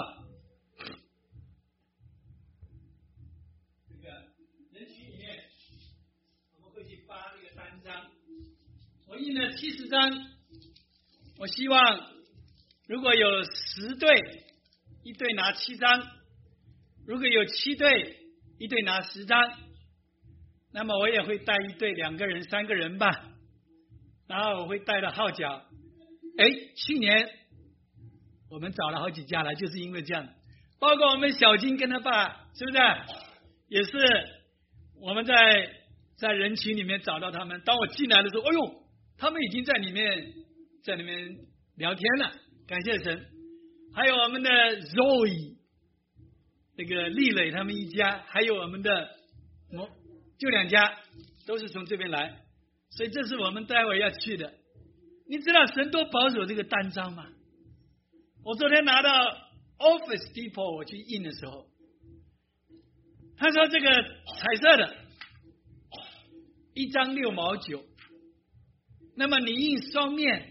这个人群里面，我们会去发这个单张。我印了七十张，我希望如果有十队，一队拿七张；如果有七队，一队拿十张。那么我也会带一队，两个人、三个人吧。然后我会带着号角。哎，去年我们找了好几家来，就是因为这样。包括我们小金跟他爸，是不是？也是我们在在人群里面找到他们。当我进来的时候，哎呦，他们已经在里面在里面聊天了。感谢神。还有我们的 Zoe， 这个丽蕾他们一家，还有我们的就两家都是从这边来，所以这是我们待会要去的。你知道神多保守这个单张吗？我昨天拿到 Office Depot 我去印的时候，他说这个彩色的一张六毛九，那么你印双面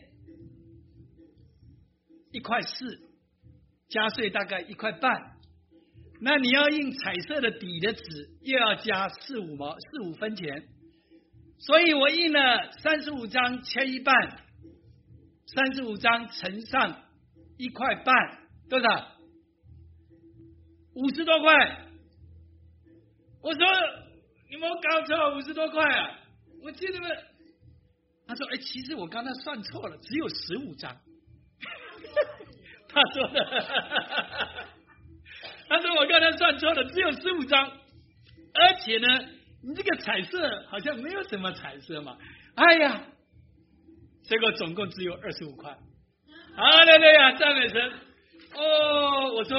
一块四，加税大概一块半。那你要印彩色的底的纸，又要加四五毛四五分钱。所以我印了三十五张，切一半，三十五张乘上一块半，多少？五十多块。我说你们搞错，五十多块啊！我记得，他说：“哎，其实我刚才算错了，只有十五张。”他说的，他说我刚才算错了，只有十五张，而且呢，你这个彩色好像没有什么彩色嘛。哎呀，结果总共只有二十五块。哈利路亚，赞美神。哦，我说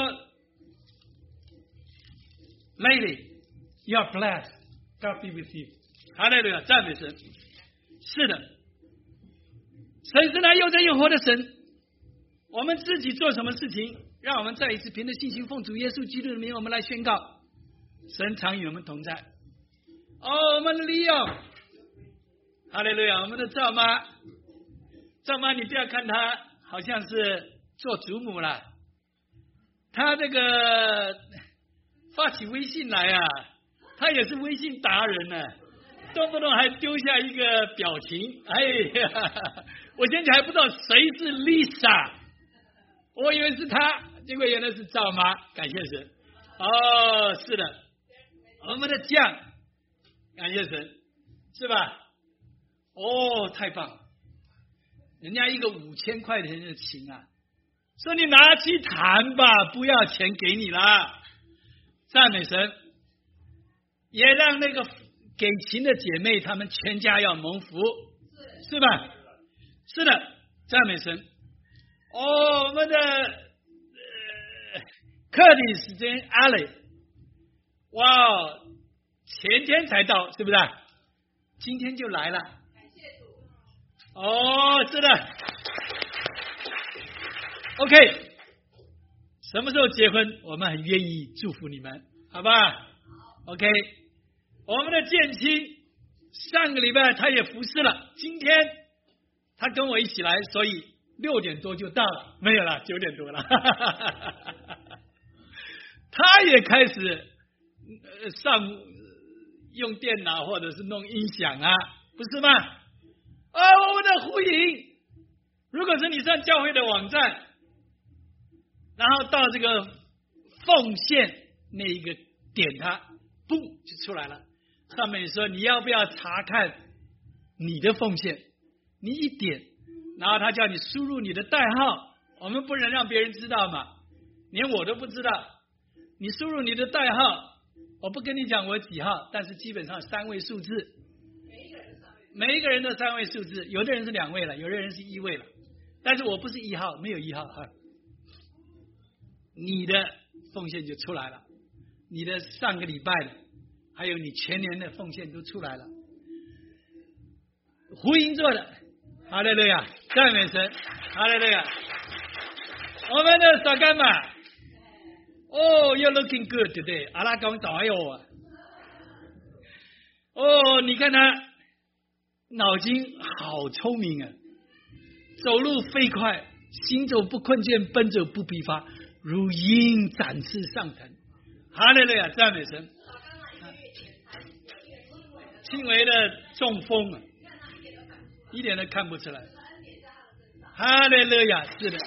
，Lady， you are blessed, God be with you。哈利路亚，赞美神。是的，神是那又真又活的神。我们自己做什么事情，让我们再一次凭着信心奉主耶稣基督的名，我们来宣告，神常与我们同在。哦，我们的利用，哈利路亚，我们的赵妈，赵妈，你不要看她好像是做祖母了，她这个发起微信来啊，她也是微信达人呢、啊，动不动还丢下一个表情，哎呀，我现在还不知道谁是 Lisa。我以为是他，结果原来是赵妈，感谢神。哦，是的，我们的酱，感谢神，是吧？哦，太棒了！人家一个五千块钱的琴啊，说你拿去弹吧，不要钱给你啦。赞美神，也让那个给琴的姐妹她们全家要蒙福，是吧？是的，赞美神。哦，我们的、呃、克里斯汀阿雷，哇，前天才到，是不是？今天就来了。哦，是的。OK， 什么时候结婚？我们很愿意祝福你们，好吧 ？OK， 我们的建青上个礼拜他也服侍了，今天他跟我一起来，所以。六点多就到了，没有了，九点多了。他也开始上用电脑或者是弄音响啊，不是吗？啊，我们的胡颖，如果是你上教会的网站，然后到这个奉献那一个点它，嘣就出来了。上面说你要不要查看你的奉献？你一点。然后他叫你输入你的代号，我们不能让别人知道嘛，连我都不知道。你输入你的代号，我不跟你讲我几号，但是基本上三位数字，每一个人的三位数字，有的人是两位了，有的人是一位了。 但是我不是一号，没有一号哈。你的奉献就出来了，你的上个礼拜的，还有你全年的奉献都出来了。胡英做的，哈利路亚，赞美神，哈利路亚。我们的小干嘛？哦 ，You're looking good today。阿拉讲早有啊。哦，你看他脑筋好聪明啊，走路飞快，行走不困倦，奔走不疲乏，如鹰展翅上腾。哈利路亚，赞美神。轻微的中风啊，一点都看不出来。哈利路亚，是的。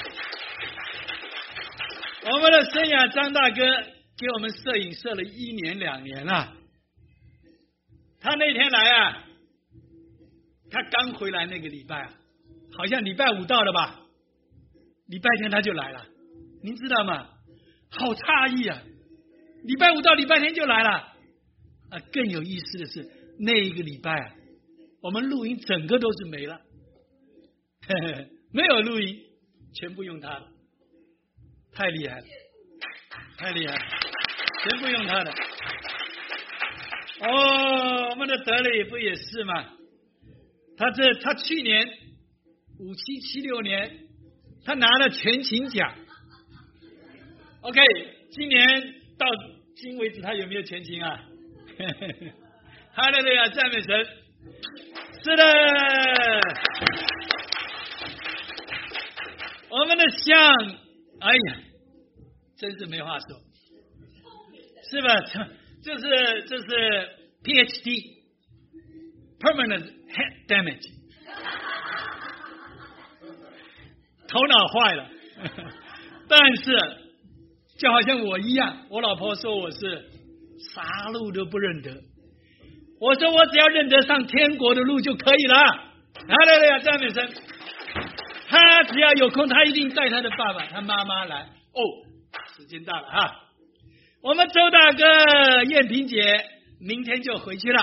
我们的生涯张大哥给我们摄影摄了一年两年了。他那天来啊，他刚回来那个礼拜啊，好像礼拜五到了吧，礼拜天他就来了，您知道吗？好诧异啊！礼拜五到礼拜天就来了啊！更有意思的是，那一个礼拜啊，我们录音整个都是没了，呵呵，没有录音，全部用他的，太厉害了，太厉害了，全部用他的。哦，我们的德磊不也是吗？他这他去年五七七六年，他拿了全勤奖。OK， 今年到今为止，他有没有全勤啊？哈利路亚，赞美神！是的，我们的像，哎呀，真是没话说，是吧？就是就是 P H D permanent head damage 头脑坏了，但是就好像我一样，我老婆说我是啥路都不认得，我说我只要认得上天国的路就可以了。哈利路亚，赞美神！他只要有空，他一定带他的爸爸、他妈妈来。哦，时间到了哈。我们周大哥、燕萍姐明天就回去了。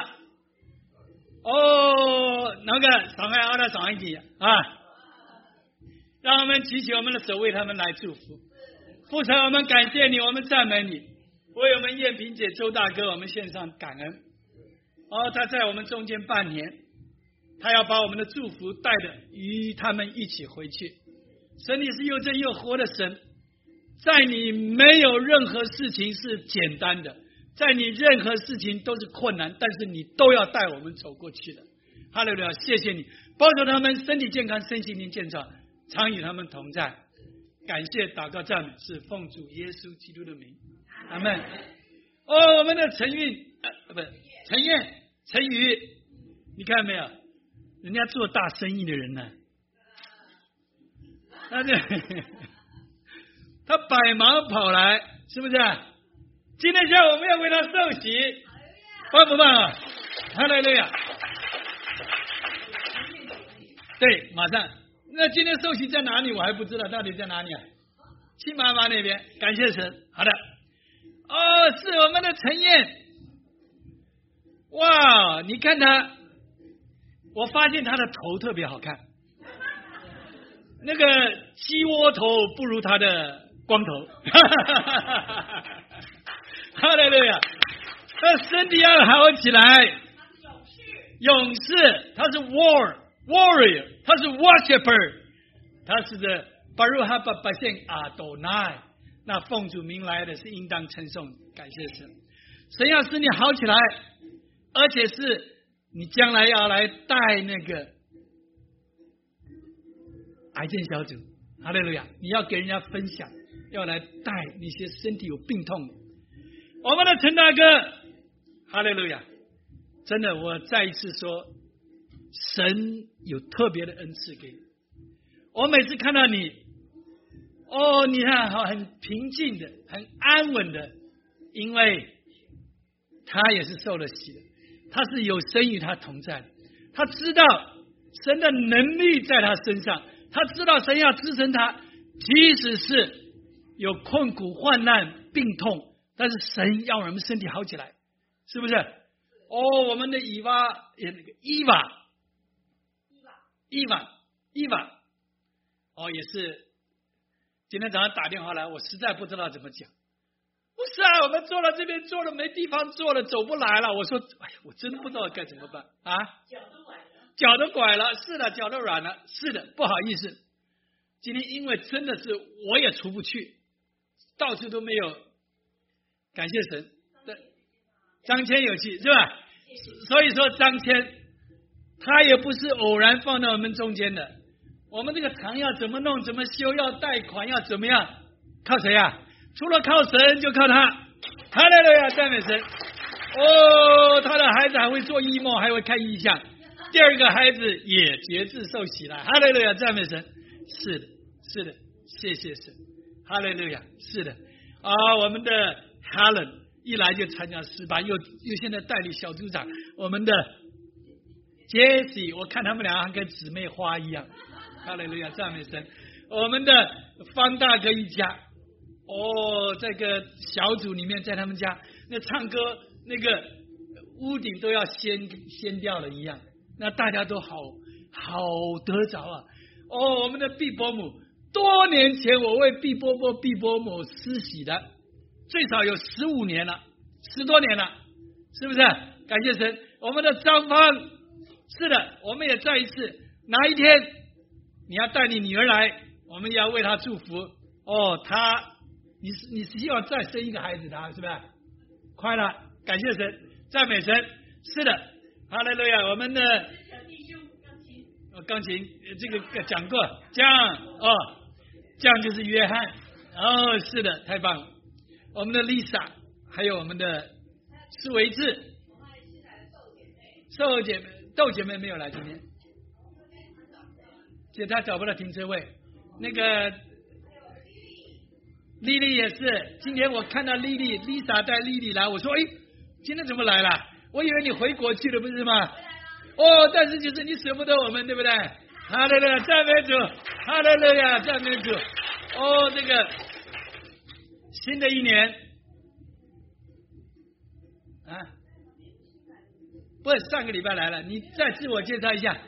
哦，那个上海阿拉上一集啊，让我们举起我们的手为他们来祝福。父神，我们感谢你，我们赞美你，为我们燕萍姐、周大哥，我们献上感恩。哦，他在我们中间半年，他要把我们的祝福带着与他们一起回去。神，你是又真又活的神。在你没有任何事情是简单的，在你任何事情都是困难，但是你都要带我们走过去的。哈利路亚，谢谢你，保守他们身体健康，身心灵健壮，常与他们同在。感谢祷告赞美是奉主耶稣基督的名，阿们。哦，我们的陈运呃不陈燕陈宇，你看没有？人家做大生意的人呢，那这。他百忙跑来，是不是？今天下午我们要为他受洗，棒不棒啊？哈利路亚！对，马上。那今天受洗在哪里？我还不知道，到底在哪里啊？七妈妈那边。感谢神。好的。哦，是我们的陈燕。哇，你看他，我发现他的头特别好看，那个鸡窝头不如他的。光头，哈利路亚！他身体要好起来，勇士，他是 war warrior， 他是 worshipper， 他是的巴鲁哈巴巴现阿斗奈，那奉主名来的是应当称颂，感谢神。神要使你好起来，而且是你将来要来带那个癌症小组，哈利路亚！你要给人家分享。要来带那些身体有病痛的，我们的陈大哥，哈利路亚！真的，我再一次说，神有特别的恩赐给你。我每次看到你，哦，你看好很平静的，很安稳的，因为他也是受了洗的，他是有神与他同在的，他知道神的能力在他身上，他知道神要支撑他，即使是。有困苦、患难、病痛，但是神要我们身体好起来，是不是？哦，我们的伊娃也那个伊娃，伊娃，伊娃， 哦，也是今天早上打电话来，我实在不知道怎么讲。不是啊，我们坐了这边坐了没地方坐了，走不来了。我说，哎呀，我真不知道该怎么办啊！ 脚都崴了， 脚都拐了，是的，脚都软了，是的，不好意思。今天因为真的是我也出不去，到处都没有。感谢神，张谦有去是吧？所以说张谦他也不是偶然放到我们中间的。我们这个堂要怎么弄，怎么修，要贷款要怎么样，靠谁啊？除了靠神就靠他。哈利路亚，赞美神。哦，他的孩子还会做异梦，还会看异象。第二个孩子也节制受洗了。哈利路亚，赞美神。是的，是的，谢谢神。哈利路亚，是的。啊，我们的 Helen 一来就参加诗班，又又现在代理小组长。我们的 Jessie， 我看他们俩跟姊妹花一样。哈利路亚，赞美神。我们的方大哥一家。哦，这个小组里面，在他们家那唱歌，那个屋顶都要掀掀掉了一样，那大家都好好得着啊！哦，我们的毕伯母，多年前我为毕伯伯、毕伯母施洗的，最少有十五年了，十多年了，是不是？感谢神！我们的张芳，是的，我们也再一次，哪一天你要带你女儿来，我们也要为她祝福。哦，她。你是你是希望再生一个孩子的，是不是？快了，感谢神，赞美神。是的，哈利路亚。我们的小弟兄钢琴， 哦，钢琴这个讲过，这样哦，这样就是约翰。哦，是的，太棒了。我们的 Lisa， 还有我们的施维志，瘦姐妹，豆姐妹没有来今天，其实她找不到停车位。那个。丽丽也是，今天我看到丽丽 Lisa 带丽丽来，我说哎，今天怎么来了？我以为你回国去了，不是吗？哦，但是就是你舍不得我们，对不对？哈利路亚，赞美主，哈利路亚，赞美主。哦，这个新的一年啊，不是上个礼拜来了，你再自我介绍一下。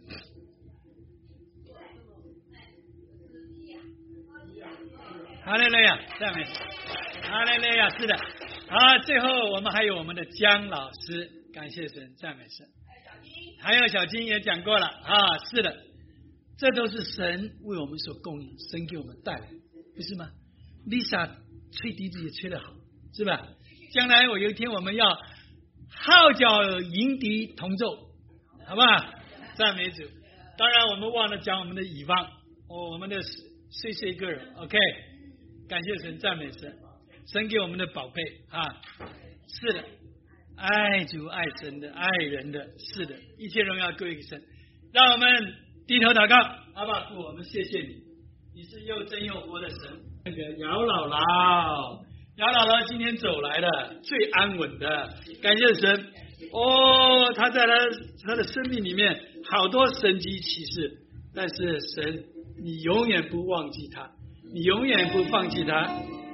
哈利路亚，赞美，哈利路亚，是的。好，最后我们还有我们的姜老师，感谢神，赞美神。还有小金也讲过了啊，是的，这都是神为我们所供应，神给我们带来，不是吗 ？Lisa 吹笛子也吹得好，是吧？将来我有一天我们要号角迎笛同奏，好不好？赞美主。当然我们忘了讲我们的乙方，哦，我们的碎碎个人 ，OK。感谢神，赞美神，神给我们的宝贝啊！是的，爱主爱神的，爱人的，是的，一切荣耀归给神。让我们低头祷告，阿爸父，我们谢谢你，你是又真又活的神。那个姚姥姥，姚姥姥今天走来了，最安稳的，感谢神。哦，她在她她的生命里面好多神迹奇事，但是神，你永远不忘记她。你永远不放弃他。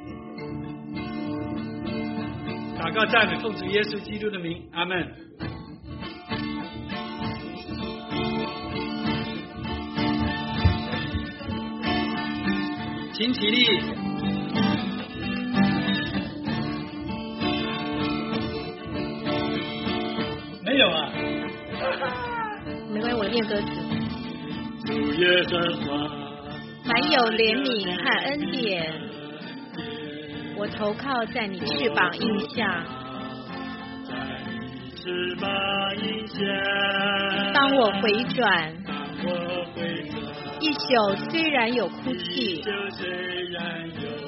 祷告赞美奉主耶稣基督的名，阿们。请起立。没有啊？ 没关系，我念歌词。 主耶稣华。 满有怜悯和恩典，我投靠在你翅膀荫下。 翅膀荫下， 当我回转， 我回转， 一宿虽然有哭泣， 虽然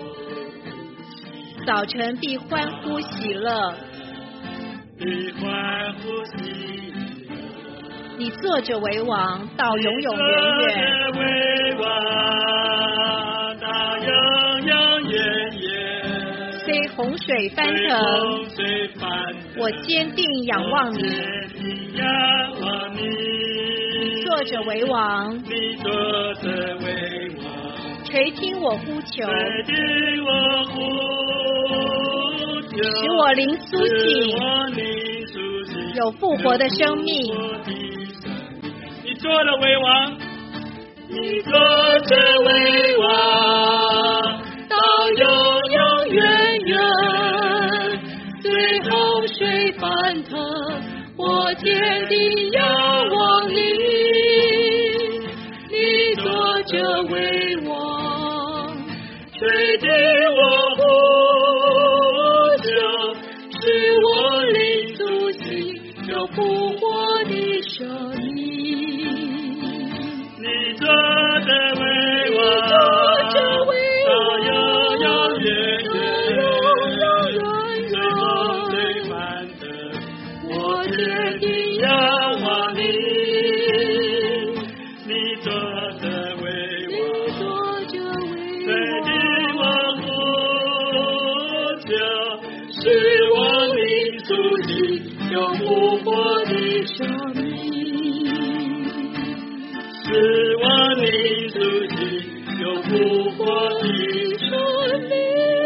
有早晨必欢呼喜乐。 必欢呼喜乐。 你坐着为王，到永永远远。 坐着为王，到永永远远。 虽洪水翻腾， 水翻腾我坚定仰望你。 仰望你。 坐着为王， 你坐着为王。 垂听我呼求， 垂听我呼求， 使我灵苏醒，有复活的生命。 你做了为王， 你坐着为王，到永永远远。最后水翻腾，我坚定仰望你。你坐着为王，吹进我呼救，使我灵苏醒，有复活的生命。你坐着为王，到永永远远，最后最满的，我决定仰望你。你坐着为王，吹进我呼救，使我灵苏醒，有复活的生命。使我灵苏醒，有复活的生命。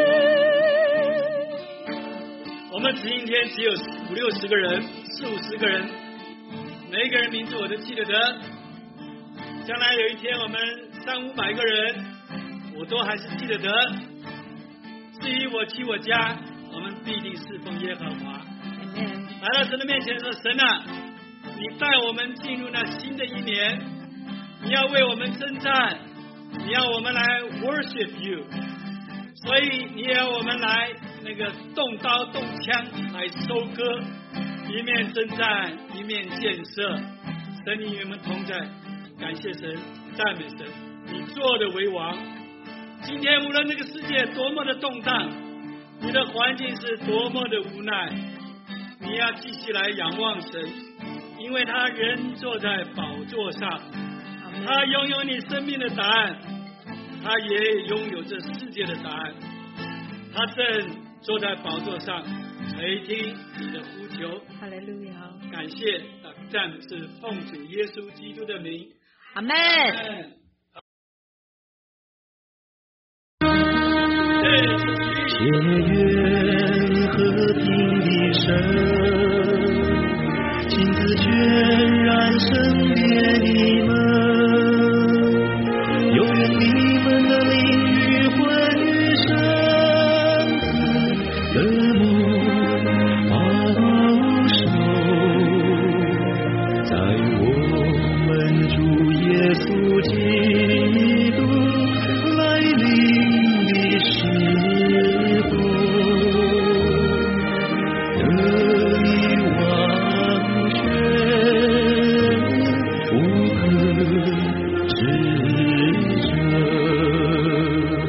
我们今天只有五六十个人，四五十个人，每一个人名字我都记得得。将来有一天我们三五百个人，我都还是记得得。至于我去我家，我们必定侍奉耶和华。来到神的面前说：神啊，你带我们进入那新的一年，你要为我们征战，你要我们来 worship you， 所以你也要我们来那个动刀动枪来收割，一面征战一面建设。神你与我们同在，感谢神，赞美神，你坐的为王。今天无论这个世界多么的动荡，你的环境是多么的无奈，你要继续来仰望神，因为他人坐在宝座上，他拥有你生命的答案，他也拥有这世界的答案。他正坐在宝座上，垂听你的呼求。 哈利路亚！ 感谢赞美是奉主耶稣基督的名。 阿门。 且愿和平的神，亲自渲染圣别你们，有愿你们的灵与魂与生死的梦保守，在我们主耶稣基督来临的时候，得以完全无可指责。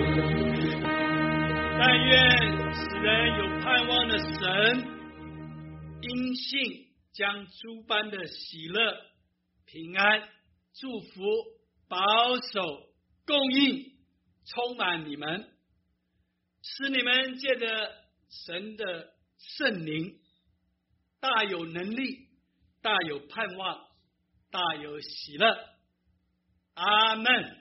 但愿使人有盼望的神，因信将诸般的喜乐、平安、祝福、保守、供应充满你们，使你们借着神的圣灵大有能力，大有盼望，大有喜乐。阿们。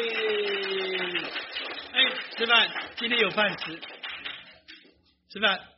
吃饭，今天有饭吃，吃饭。